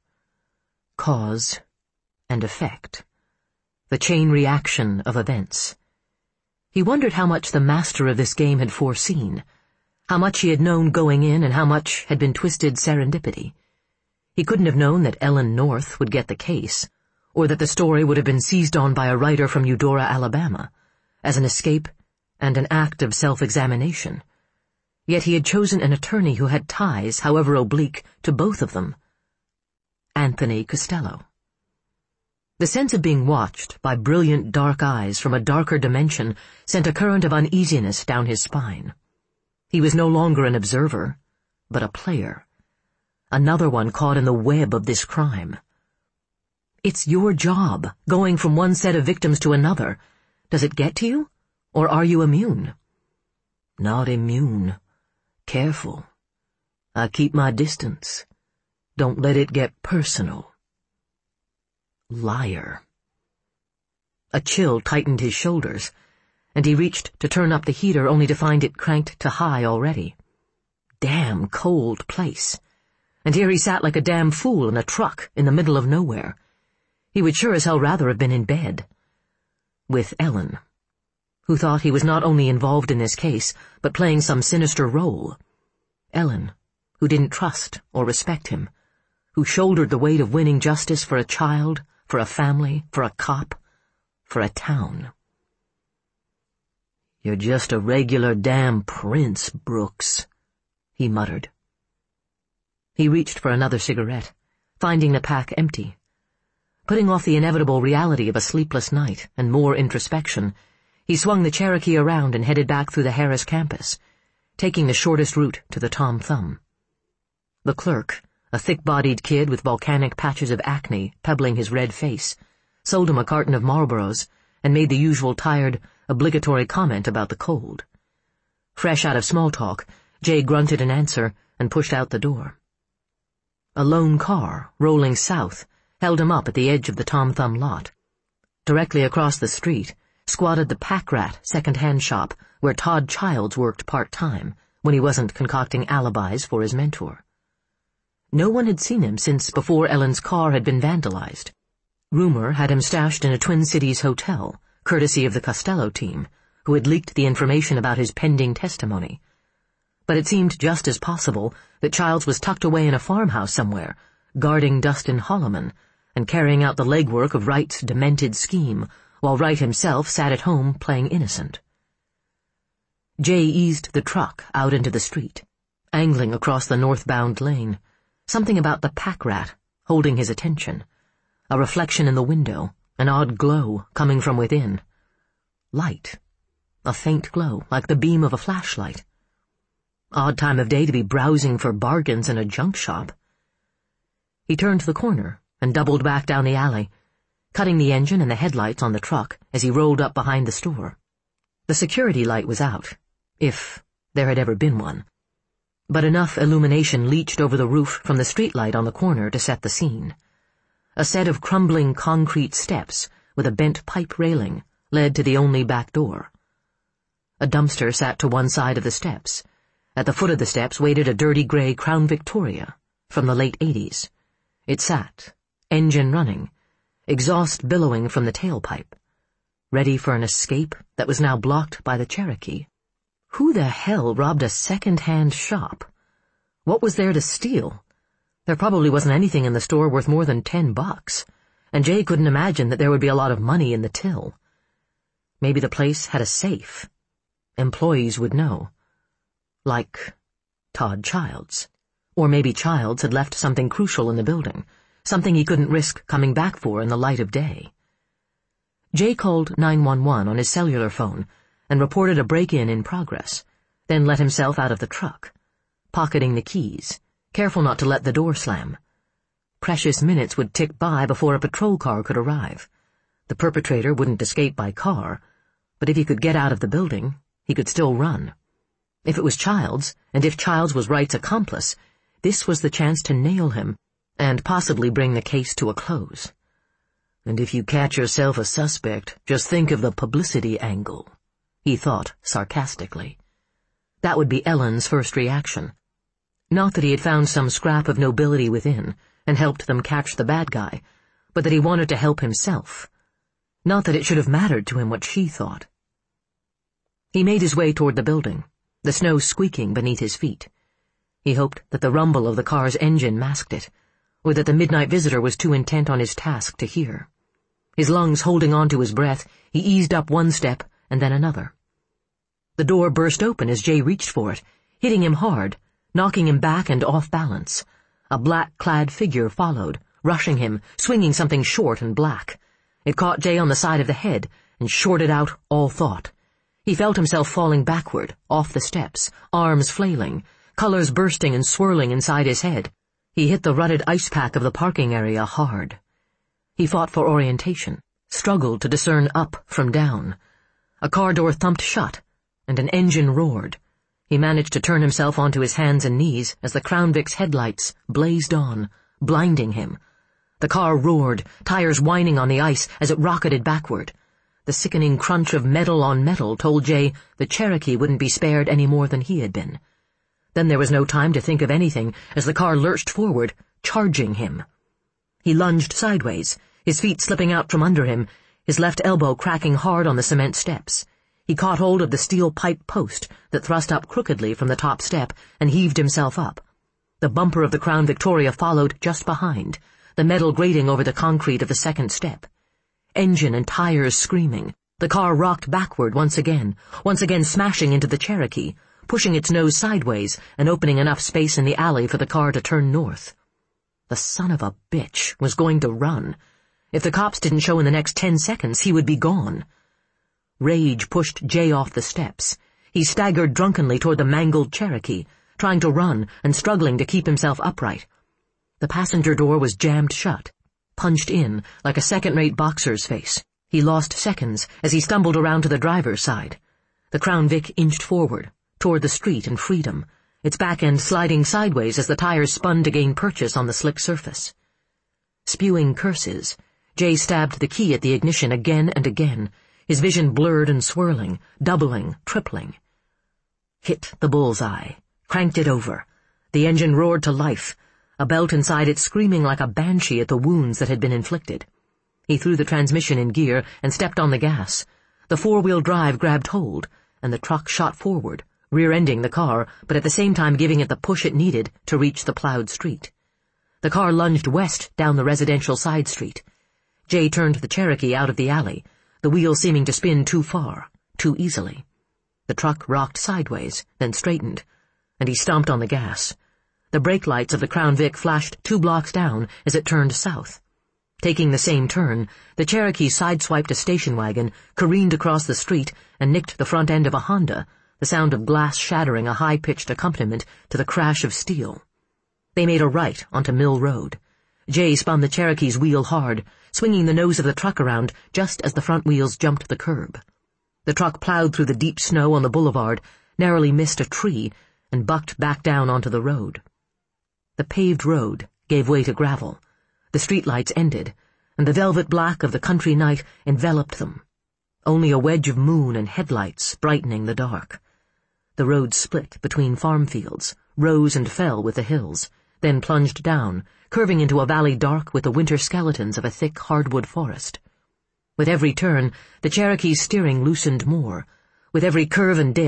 S1: Cause and effect. The chain reaction of events. He wondered how much the master of this game had foreseen, how much he had known going in and how much had been twisted serendipity. He couldn't have known that Ellen North would get the case, or that the story would have been seized on by a writer from Eudora, Alabama, as an escape and an act of self-examination. Yet he had chosen an attorney who had ties, however oblique, to both of them. Anthony Costello. The sense of being watched by brilliant dark eyes from a darker dimension sent a current of uneasiness down his spine. He was no longer an observer, but a player. Another one caught in the web of this crime. It's your job, going from one set of victims to another. Does it get to you, or are you immune? Not immune. Careful. I keep my distance. Don't let it get personal. Liar. A chill tightened his shoulders, and he reached to turn up the heater only to find it cranked to high already. Damn cold place. And here he sat like a damn fool in a truck in the middle of nowhere. He would sure as hell rather have been in bed. With Ellen, who thought he was not only involved in this case, but playing some sinister role. Ellen, who didn't trust or respect him, who shouldered the weight of winning justice for a child, for a family, for a cop, for a town. You're just a regular damn prince, Brooks, he muttered. He reached for another cigarette, finding the pack empty. Putting off the inevitable reality of a sleepless night and more introspection, he swung the Cherokee around and headed back through the Harris campus, taking the shortest route to the Tom Thumb. The clerk, a thick-bodied kid with volcanic patches of acne pebbling his red face, sold him a carton of Marlboros and made the usual tired, obligatory comment about the cold. Fresh out of small talk, Jay grunted an answer and pushed out the door. A lone car, rolling south, held him up at the edge of the Tom Thumb lot. Directly across the street squatted the Pack Rat second-hand shop where Todd Childs worked part-time when he wasn't concocting alibis for his mentor. No one had seen him since before Ellen's car had been vandalized. Rumor had him stashed in a Twin Cities hotel, courtesy of the Costello team, who had leaked the information about his pending testimony. But it seemed just as possible that Childs was tucked away in a farmhouse somewhere, guarding Dustin Holloman, and carrying out the legwork of Wright's demented scheme, while Wright himself sat at home playing innocent. Jay eased the truck out into the street, angling across the northbound lane. Something about the Pack Rat holding his attention. A reflection in the window, an odd glow coming from within. Light. A faint glow, like the beam of a flashlight. Odd time of day to be browsing for bargains in a junk shop. He turned the corner and doubled back down the alley, cutting the engine and the headlights on the truck as he rolled up behind the store. The security light was out, if there had ever been one, but enough illumination leached over the roof from the streetlight on the corner to set the scene. A set of crumbling concrete steps with a bent pipe railing led to the only back door. A dumpster sat to one side of the steps. At the foot of the steps waited a dirty gray Crown Victoria from the late eighties. It sat, engine running, exhaust billowing from the tailpipe, ready for an escape that was now blocked by the Cherokee. Who the hell robbed a second-hand shop? What was there to steal? There probably wasn't anything in the store worth more than ten bucks, and Jay couldn't imagine that there would be a lot of money in the till. Maybe the place had a safe. Employees would know. Like Todd Childs. Or maybe Childs had left something crucial in the building, something he couldn't risk coming back for in the light of day. Jay called nine one one on his cellular phone and reported a break-in in progress, then let himself out of the truck, pocketing the keys, careful not to let the door slam. Precious minutes would tick by before a patrol car could arrive. The perpetrator wouldn't escape by car, but if he could get out of the building, he could still run. If it was Childs, and if Childs was Wright's accomplice, this was the chance to nail him and possibly bring the case to a close. And if you catch yourself a suspect, just think of the publicity angle, he thought sarcastically. That would be Ellen's first reaction. Not that he had found some scrap of nobility within and helped them catch the bad guy, but that he wanted to help himself. Not that it should have mattered to him what she thought. He made his way toward the building, the snow squeaking beneath his feet. He hoped that the rumble of the car's engine masked it, or that the midnight visitor was too intent on his task to hear. His lungs holding on to his breath, he eased up one step and then another. The door burst open as Jay reached for it, hitting him hard, knocking him back and off balance. A black-clad figure followed, rushing him, swinging something short and black. It caught Jay on the side of the head and shorted out all thought. He felt himself falling backward, off the steps, arms flailing, colors bursting and swirling inside his head. He hit the rutted ice pack of the parking area hard. He fought for orientation, struggled to discern up from down. A car door thumped shut, and an engine roared. He managed to turn himself onto his hands and knees as the Crown Vic's headlights blazed on, blinding him. The car roared, tires whining on the ice as it rocketed backward. The sickening crunch of metal on metal told Jay the Cherokee wouldn't be spared any more than he had been. Then there was no time to think of anything as the car lurched forward, charging him. He lunged sideways, his feet slipping out from under him, his left elbow cracking hard on the cement steps. He caught hold of the steel pipe post that thrust up crookedly from the top step and heaved himself up. The bumper of the Crown Victoria followed just behind, the metal grating over the concrete of the second step. Engine and tires screaming, the car rocked backward once again, once again smashing into the Cherokee, pushing its nose sideways and opening enough space in the alley for the car to turn north. The son of a bitch was going to run. If the cops didn't show in the next ten seconds, he would be gone. Rage pushed Jay off the steps. He staggered drunkenly toward the mangled Cherokee, trying to run and struggling to keep himself upright. The passenger door was jammed shut, punched in like a second-rate boxer's face. He lost seconds as he stumbled around to the driver's side. The Crown Vic inched forward, toward the street and freedom, its back end sliding sideways as the tires spun to gain purchase on the slick surface. Spewing curses, Jay stabbed the key at the ignition again and again, his vision blurred and swirling, doubling, tripling. Hit the bullseye, cranked it over. The engine roared to life, a belt inside it screaming like a banshee at the wounds that had been inflicted. He threw the transmission in gear and stepped on the gas. The four-wheel drive grabbed hold, and the truck shot forward, rear-ending the car, but at the same time giving it the push it needed to reach the plowed street. The car lunged west down the residential side street. Jay turned the Cherokee out of the alley, the wheel seeming to spin too far, too easily. The truck rocked sideways, then straightened, and he stomped on the gas. The brake lights of the Crown Vic flashed two blocks down as it turned south. Taking the same turn, the Cherokee sideswiped a station wagon, careened across the street, and nicked the front end of a Honda, the sound of glass shattering a high-pitched accompaniment to the crash of steel. They made a right onto Mill Road. Jay spun the Cherokee's wheel hard, swinging the nose of the truck around just as the front wheels jumped the curb. The truck plowed through the deep snow on the boulevard, narrowly missed a tree, and bucked back down onto the road. The paved road gave way to gravel. The streetlights ended, and the velvet black of the country night enveloped them. Only a wedge of moon and headlights brightening the dark. The road split between farm fields, rose and fell with the hills, then plunged down, curving into a valley dark with the winter skeletons of a thick hardwood forest. With every turn, the Cherokee's steering loosened more. With every curve and dip,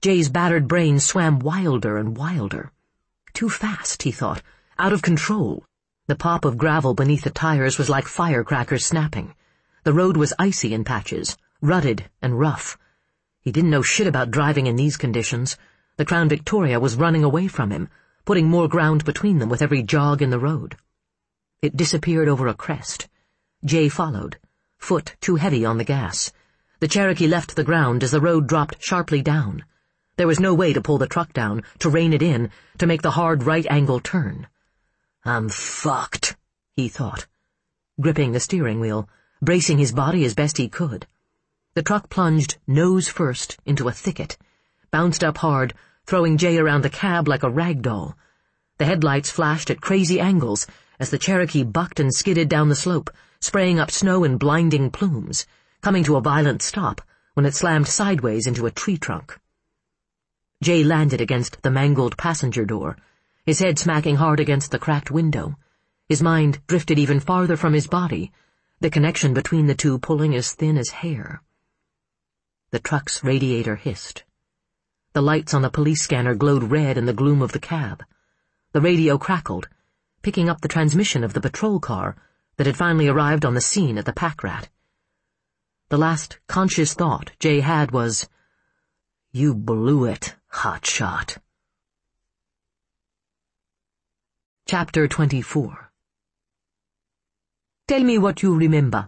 S1: Jay's battered brain swam wilder and wilder. Too fast, he thought. Out of control. The pop of gravel beneath the tires was like firecrackers snapping. The road was icy in patches, rutted and rough. He didn't know shit about driving in these conditions. The Crown Victoria was running away from him, putting more ground between them with every jog in the road. It disappeared over a crest. Jay followed, foot too heavy on the gas. The Cherokee left the ground as the road dropped sharply down. There was no way to pull the truck down, to rein it in, to make the hard right-angle turn. I'm fucked, he thought, gripping the steering wheel, bracing his body as best he could. The truck plunged nose first into a thicket, bounced up hard, throwing Jay around the cab like a rag doll. The headlights flashed at crazy angles as the Cherokee bucked and skidded down the slope, spraying up snow in blinding plumes, coming to a violent stop when it slammed sideways into a tree trunk. Jay landed against the mangled passenger door, his head smacking hard against the cracked window. His mind drifted even farther from his body, the connection between the two pulling as thin as hair. The truck's radiator hissed. The lights on the police scanner glowed red in the gloom of the cab. The radio crackled, picking up the transmission of the patrol car that had finally arrived on the scene at the Pack Rat. The last conscious thought Jay had was, "You blew it, hotshot." Chapter twenty-four. Tell me what you remember.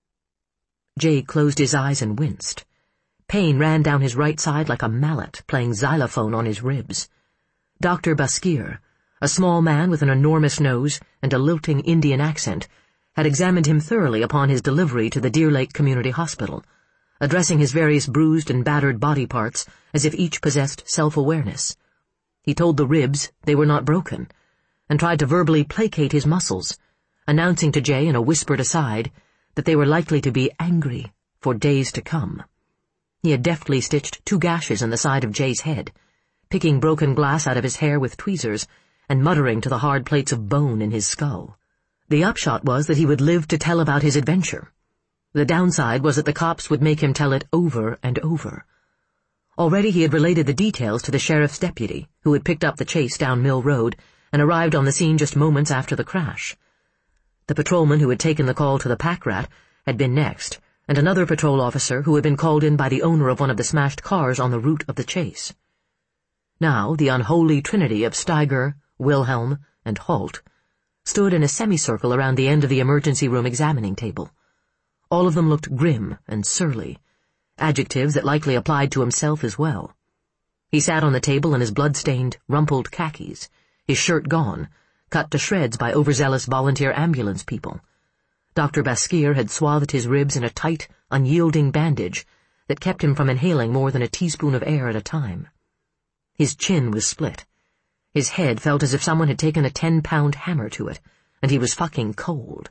S1: Jay closed his eyes and winced. Pain ran down his right side like a mallet playing xylophone on his ribs. Doctor Basquier, a small man with an enormous nose and a lilting Indian accent, had examined him thoroughly upon his delivery to the Deer Lake Community Hospital, addressing his various bruised and battered body parts as if each possessed self-awareness. He told the ribs they were not broken, and tried to verbally placate his muscles, announcing to Jay in a whispered aside that they were likely to be angry for days to come. He had deftly stitched two gashes in the side of Jay's head, picking broken glass out of his hair with tweezers and muttering to the hard plates of bone in his skull. The upshot was that he would live to tell about his adventure. The downside was that the cops would make him tell it over and over. Already he had related the details to the sheriff's deputy, who had picked up the chase down Mill Road and arrived on the scene just moments after the crash. The patrolman who had taken the call to the Pack Rat had been next, and another patrol officer who had been called in by the owner of one of the smashed cars on the route of the chase. Now the unholy trinity of Steiger, Wilhelm, and Holt stood in a semicircle around the end of the emergency room examining table. All of them looked grim and surly, adjectives that likely applied to himself as well. He sat on the table in his blood-stained, rumpled khakis, his shirt gone, cut to shreds by overzealous volunteer ambulance people. Doctor Basquier had swathed his ribs in a tight, unyielding bandage that kept him from inhaling more than a teaspoon of air at a time. His chin was split. His head felt as if someone had taken a ten-pound hammer to it, and he was fucking cold.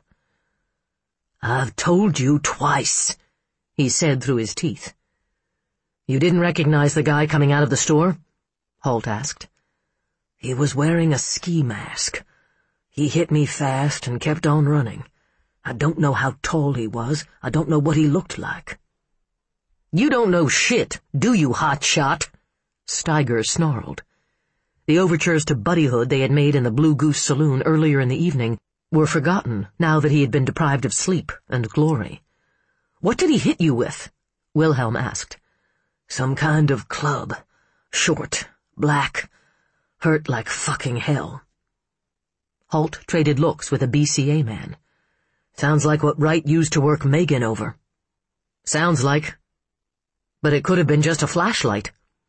S1: "I've told you twice," he said through his teeth. "You didn't recognize the guy coming out of the store?" Holt asked. "He was wearing a ski mask. He hit me fast and kept on running. I don't know how tall he was. I don't know what he looked like." "You don't know shit, do you, hotshot?" Steiger snarled. The overtures to buddyhood they had made in the Blue Goose Saloon earlier in the evening were forgotten now that he had been deprived of sleep and glory. "What did he hit you with?" Wilhelm asked. "Some kind of club. Short, black, hurt like fucking hell." Holt traded looks with a B C A man. "Sounds like what Wright used to work Megan over." "Sounds like. But it could have been just a flashlight."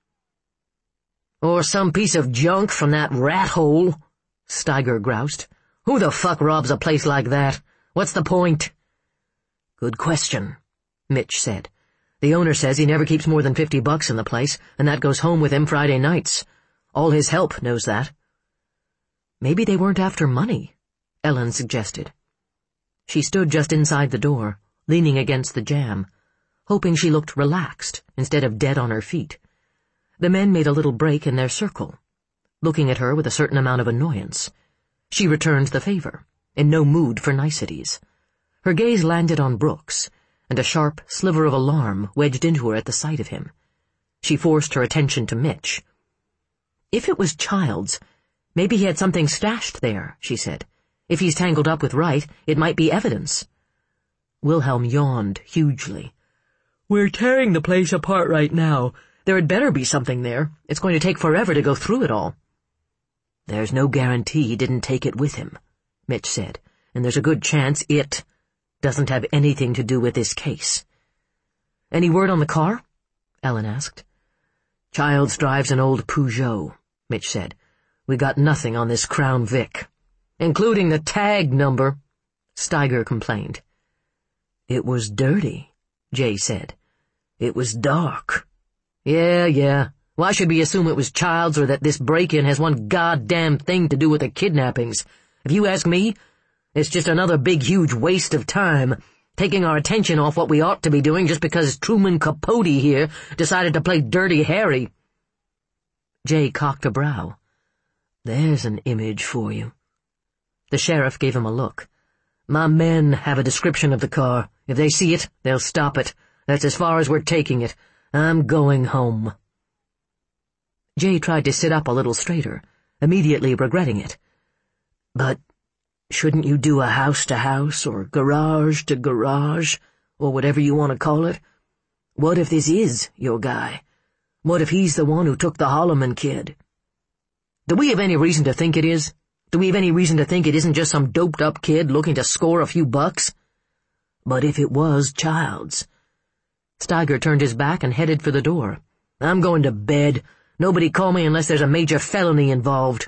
S1: "Or some piece of junk from that rat hole," Steiger groused. "Who the fuck robs a place like that? What's the point?" "Good question," Mitch said. "The owner says he never keeps more than fifty bucks in the place, and that goes home with him Friday nights. All his help knows that." "Maybe they weren't after money," Ellen suggested. She stood just inside the door, leaning against the jamb, hoping she looked relaxed instead of dead on her feet. The men made a little break in their circle, looking at her with a certain amount of annoyance. She returned the favor, in no mood for niceties. Her gaze landed on Brooks, and a sharp sliver of alarm wedged into her at the sight of him. She forced her attention to Mitch. "If it was Childs, maybe he had something stashed there," she said. "If he's tangled up with Wright, it might be evidence." Wilhelm yawned hugely. "We're tearing the place apart right now. There had better be something there. It's going to take forever to go through it all." "There's no guarantee he didn't take it with him," Mitch said, "and there's a good chance it doesn't have anything to do with this case." "Any word on the car?" Ellen asked. "Childs drives an old Peugeot," Mitch said. "We got nothing on this Crown Vic." "Including the tag number," Steiger complained. "It was dirty," Jay said. "It was dark." Yeah, yeah. Why should we assume it was Childs or that this break-in has one goddamn thing to do with the kidnappings? If you ask me, it's just another big, huge waste of time, taking our attention off what we ought to be doing just because Truman Capote here decided to play Dirty Harry. Jay cocked a brow. "There's an image for you." The sheriff gave him a look. "My men have a description of the car. If they see it, they'll stop it. That's as far as we're taking it. I'm going home." Jay tried to sit up a little straighter, immediately regretting it. "But shouldn't you do a house-to-house or garage-to-garage, or whatever you want to call it? What if this is your guy? What if he's the one who took the Holloman kid?" "Do we have any reason to think it is? Do we have any reason to think it isn't just some doped-up kid looking to score a few bucks?" "But if it was Childs—" Steiger turned his back and headed for the door. "I'm going to bed. Nobody call me unless there's a major felony involved."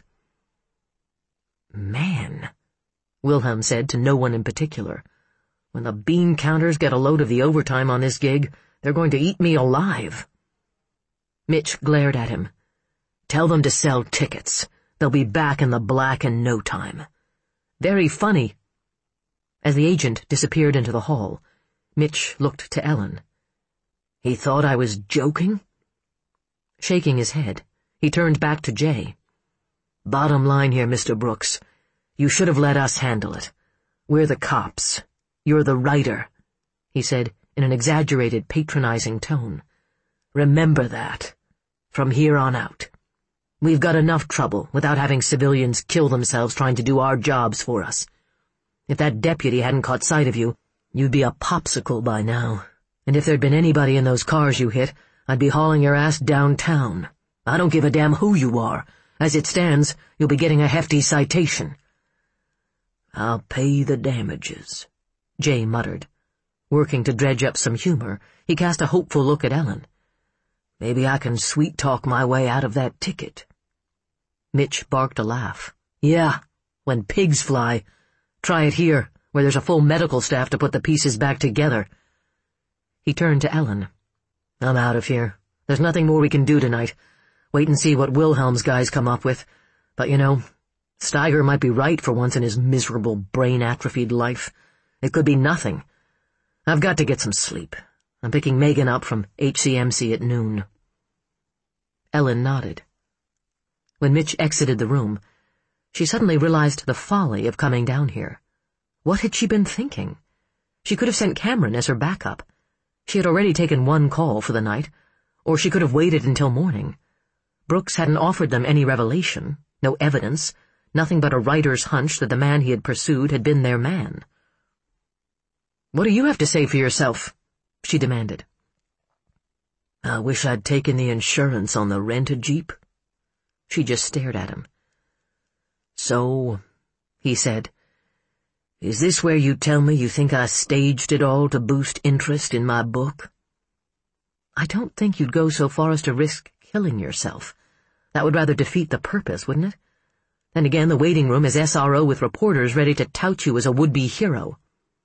S1: "Man," Wilhelm said to no one in particular, "when the bean counters get a load of the overtime on this gig, they're going to eat me alive." Mitch glared at him. "Tell them to sell tickets. They'll be back in the black in no time." "Very funny." As the agent disappeared into the hall, Mitch looked to Ellen. "He thought I was joking?" Shaking his head, he turned back to Jay. "Bottom line here, Mister Brooks. You should have let us handle it. We're the cops. You're the writer," he said in an exaggerated, patronizing tone. "Remember that. From here on out. We've got enough trouble without having civilians kill themselves trying to do our jobs for us. If that deputy hadn't caught sight of you, you'd be a popsicle by now. And if there'd been anybody in those cars you hit, I'd be hauling your ass downtown. I don't give a damn who you are. As it stands, you'll be getting a hefty citation." "I'll pay the damages," Jay muttered. Working to dredge up some humor, he cast a hopeful look at Ellen. "Maybe I can sweet-talk my way out of that ticket." Mitch barked a laugh. "Yeah, when pigs fly. Try it here, where there's a full medical staff to put the pieces back together." He turned to Ellen. "I'm out of here. There's nothing more we can do tonight. Wait and see what Wilhelm's guys come up with. But, you know, Steiger might be right for once in his miserable, brain-atrophied life. It could be nothing. I've got to get some sleep. I'm picking Megan up from H C M C at noon." Ellen nodded. When Mitch exited the room, she suddenly realized the folly of coming down here. What had she been thinking? She could have sent Cameron as her backup. She had already taken one call for the night, or she could have waited until morning. Brooks hadn't offered them any revelation, no evidence, nothing but a writer's hunch that the man he had pursued had been their man. "What do you have to say for yourself?" she demanded. "I wish I'd taken the insurance on the rented Jeep." She just stared at him. "So," he said, "is this where you tell me you think I staged it all to boost interest in my book?" "I don't think you'd go so far as to risk killing yourself. That would rather defeat the purpose, wouldn't it? Then again, the waiting room is S R O with reporters ready to tout you as a would-be hero."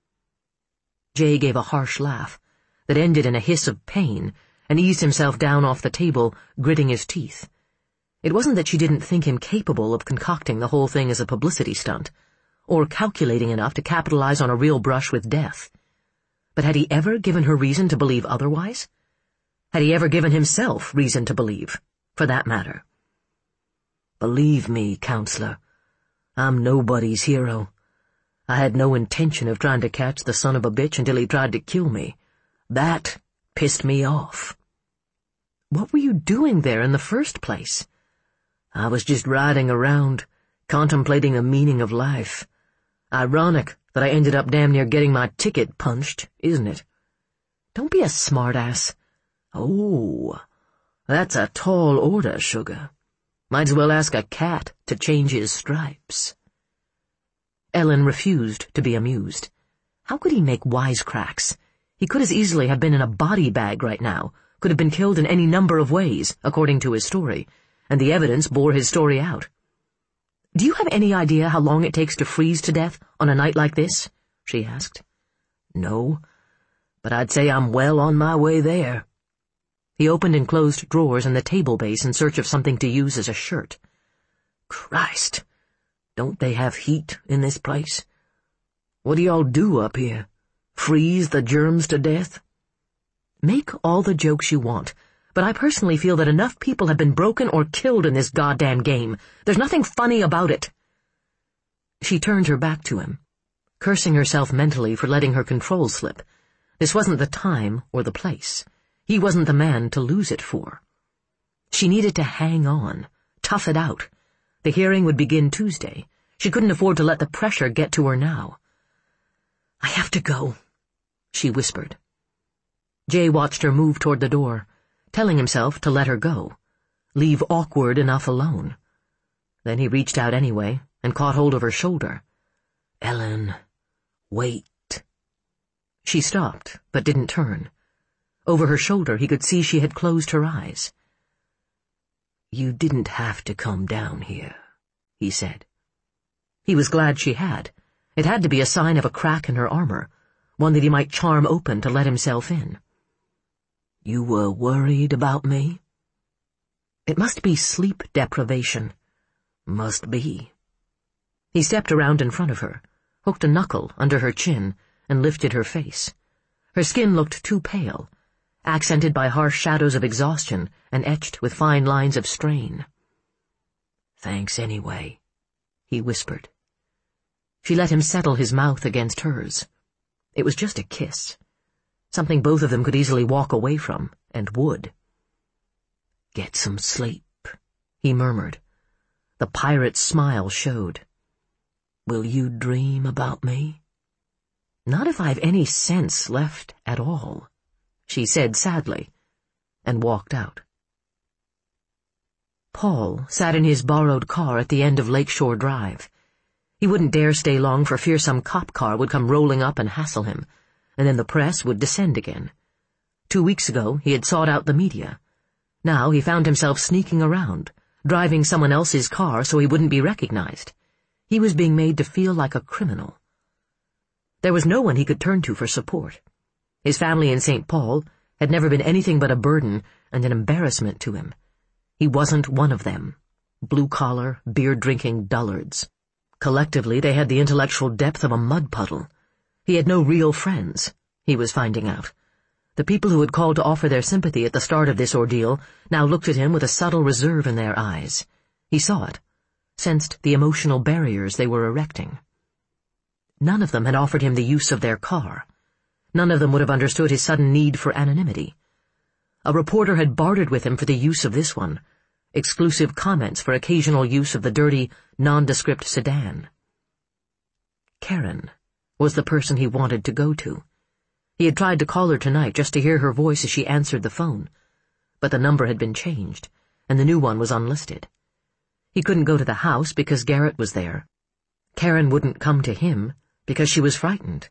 S1: Jay gave a harsh laugh that ended in a hiss of pain and eased himself down off the table, gritting his teeth. It wasn't that she didn't think him capable of concocting the whole thing as a publicity stunt, or calculating enough to capitalize on a real brush with death. But had he ever given her reason to believe otherwise? Had he ever given himself reason to believe, for that matter? "Believe me, counselor, I'm nobody's hero. I had no intention of trying to catch the son of a bitch until he tried to kill me. That pissed me off." What were you doing there in the first place? I was just riding around, contemplating the meaning of life. Ironic that I ended up damn near getting my ticket punched, isn't it? Don't be a smartass. Oh, that's a tall order, sugar. Might as well ask a cat to change his stripes. Ellen refused to be amused. How could he make wisecracks? He could as easily have been in a body bag right now, could have been killed in any number of ways, according to his story, and the evidence bore his story out. Do you have any idea how long it takes to freeze to death on a night like this? She asked. No, but I'd say I'm well on my way there. He opened and closed drawers in the table base in search of something to use as a shirt. Christ, don't they have heat in this place? What do y'all do up here? Freeze the germs to death? Make all the jokes you want, but I personally feel that enough people have been broken or killed in this goddamn game. There's nothing funny about it. She turned her back to him, cursing herself mentally for letting her control slip. This wasn't the time or the place. He wasn't the man to lose it for. She needed to hang on, tough it out. The hearing would begin Tuesday. She couldn't afford to let the pressure get to her now. I have to go, she whispered. Jay watched her move toward the door, telling himself to let her go, leave awkward enough alone. Then he reached out anyway and caught hold of her shoulder. Ellen, wait. She stopped, but didn't turn. Over her shoulder he could see she had closed her eyes. You didn't have to come down here, he said. He was glad she had. It had to be a sign of a crack in her armor, one that he might charm open to let himself in. You were worried about me? It must be sleep deprivation. Must be. He stepped around in front of her, hooked a knuckle under her chin, and lifted her face. Her skin looked too pale, accented by harsh shadows of exhaustion and etched with fine lines of strain. Thanks anyway, he whispered. She let him settle his mouth against hers. It was just a kiss, something both of them could easily walk away from, and would. Get some sleep, he murmured. The pirate's smile showed. Will you dream about me? Not if I've any sense left at all, she said sadly, and walked out. Paul sat in his borrowed car at the end of Lakeshore Drive. He wouldn't dare stay long for fear some cop car would come rolling up and hassle him, and then the press would descend again. Two weeks ago he had sought out the media. Now he found himself sneaking around, driving someone else's car so he wouldn't be recognized. He was being made to feel like a criminal. There was no one he could turn to for support. His family in Saint Paul had never been anything but a burden and an embarrassment to him. He wasn't one of them. Blue-collar, beer-drinking dullards. Collectively, they had the intellectual depth of a mud puddle. He had no real friends, he was finding out. The people who had called to offer their sympathy at the start of this ordeal now looked at him with a subtle reserve in their eyes. He saw it, sensed the emotional barriers they were erecting. None of them had offered him the use of their car. None of them would have understood his sudden need for anonymity. A reporter had bartered with him for the use of this one, exclusive comments for occasional use of the dirty, nondescript sedan. Karen was the person he wanted to go to. He had tried to call her tonight just to hear her voice as she answered the phone, but the number had been changed, and the new one was unlisted. He couldn't go to the house because Garrett was there. Karen wouldn't come to him because she was frightened.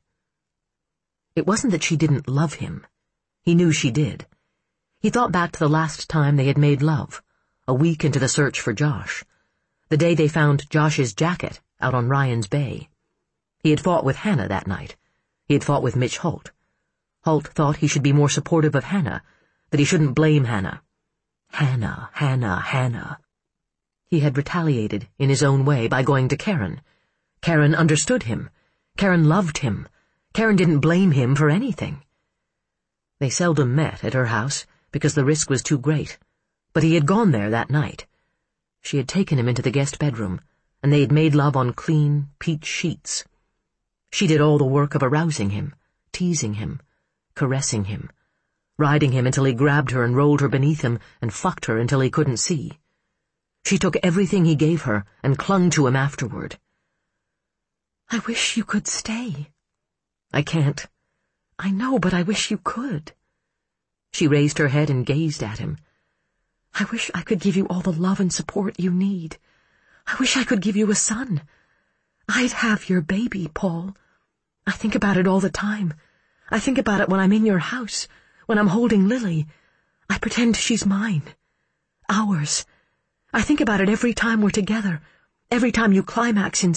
S1: It wasn't that she didn't love him. He knew she did. He thought back to the last time they had made love, a week into the search for Josh, the day they found Josh's jacket out on Ryan's Bay. He had fought with Hannah that night. He had fought with Mitch Holt. Holt thought he should be more supportive of Hannah, that he shouldn't blame Hannah. Hannah, Hannah, Hannah. He had retaliated in his own way by going to Karen. Karen understood him. Karen loved him. Karen didn't blame him for anything. They seldom met at her house because the risk was too great, but he had gone there that night. She had taken him into the guest bedroom, and they had made love on clean, peach sheets. She did all the work of arousing him, teasing him, caressing him, riding him until he grabbed her and rolled her beneath him and fucked her until he couldn't see. She took everything he gave her and clung to him afterward. "I wish you could stay." "I can't." "I know, but I wish you could." She raised her head and gazed at him. "I wish I could give you all the love and support you need. I wish I could give you a son. I'd have your baby, Paul. I think about it all the time. I think about it when I'm in your house, when I'm holding Lily. I pretend she's mine. Ours. I think about it every time we're together, every time you climax in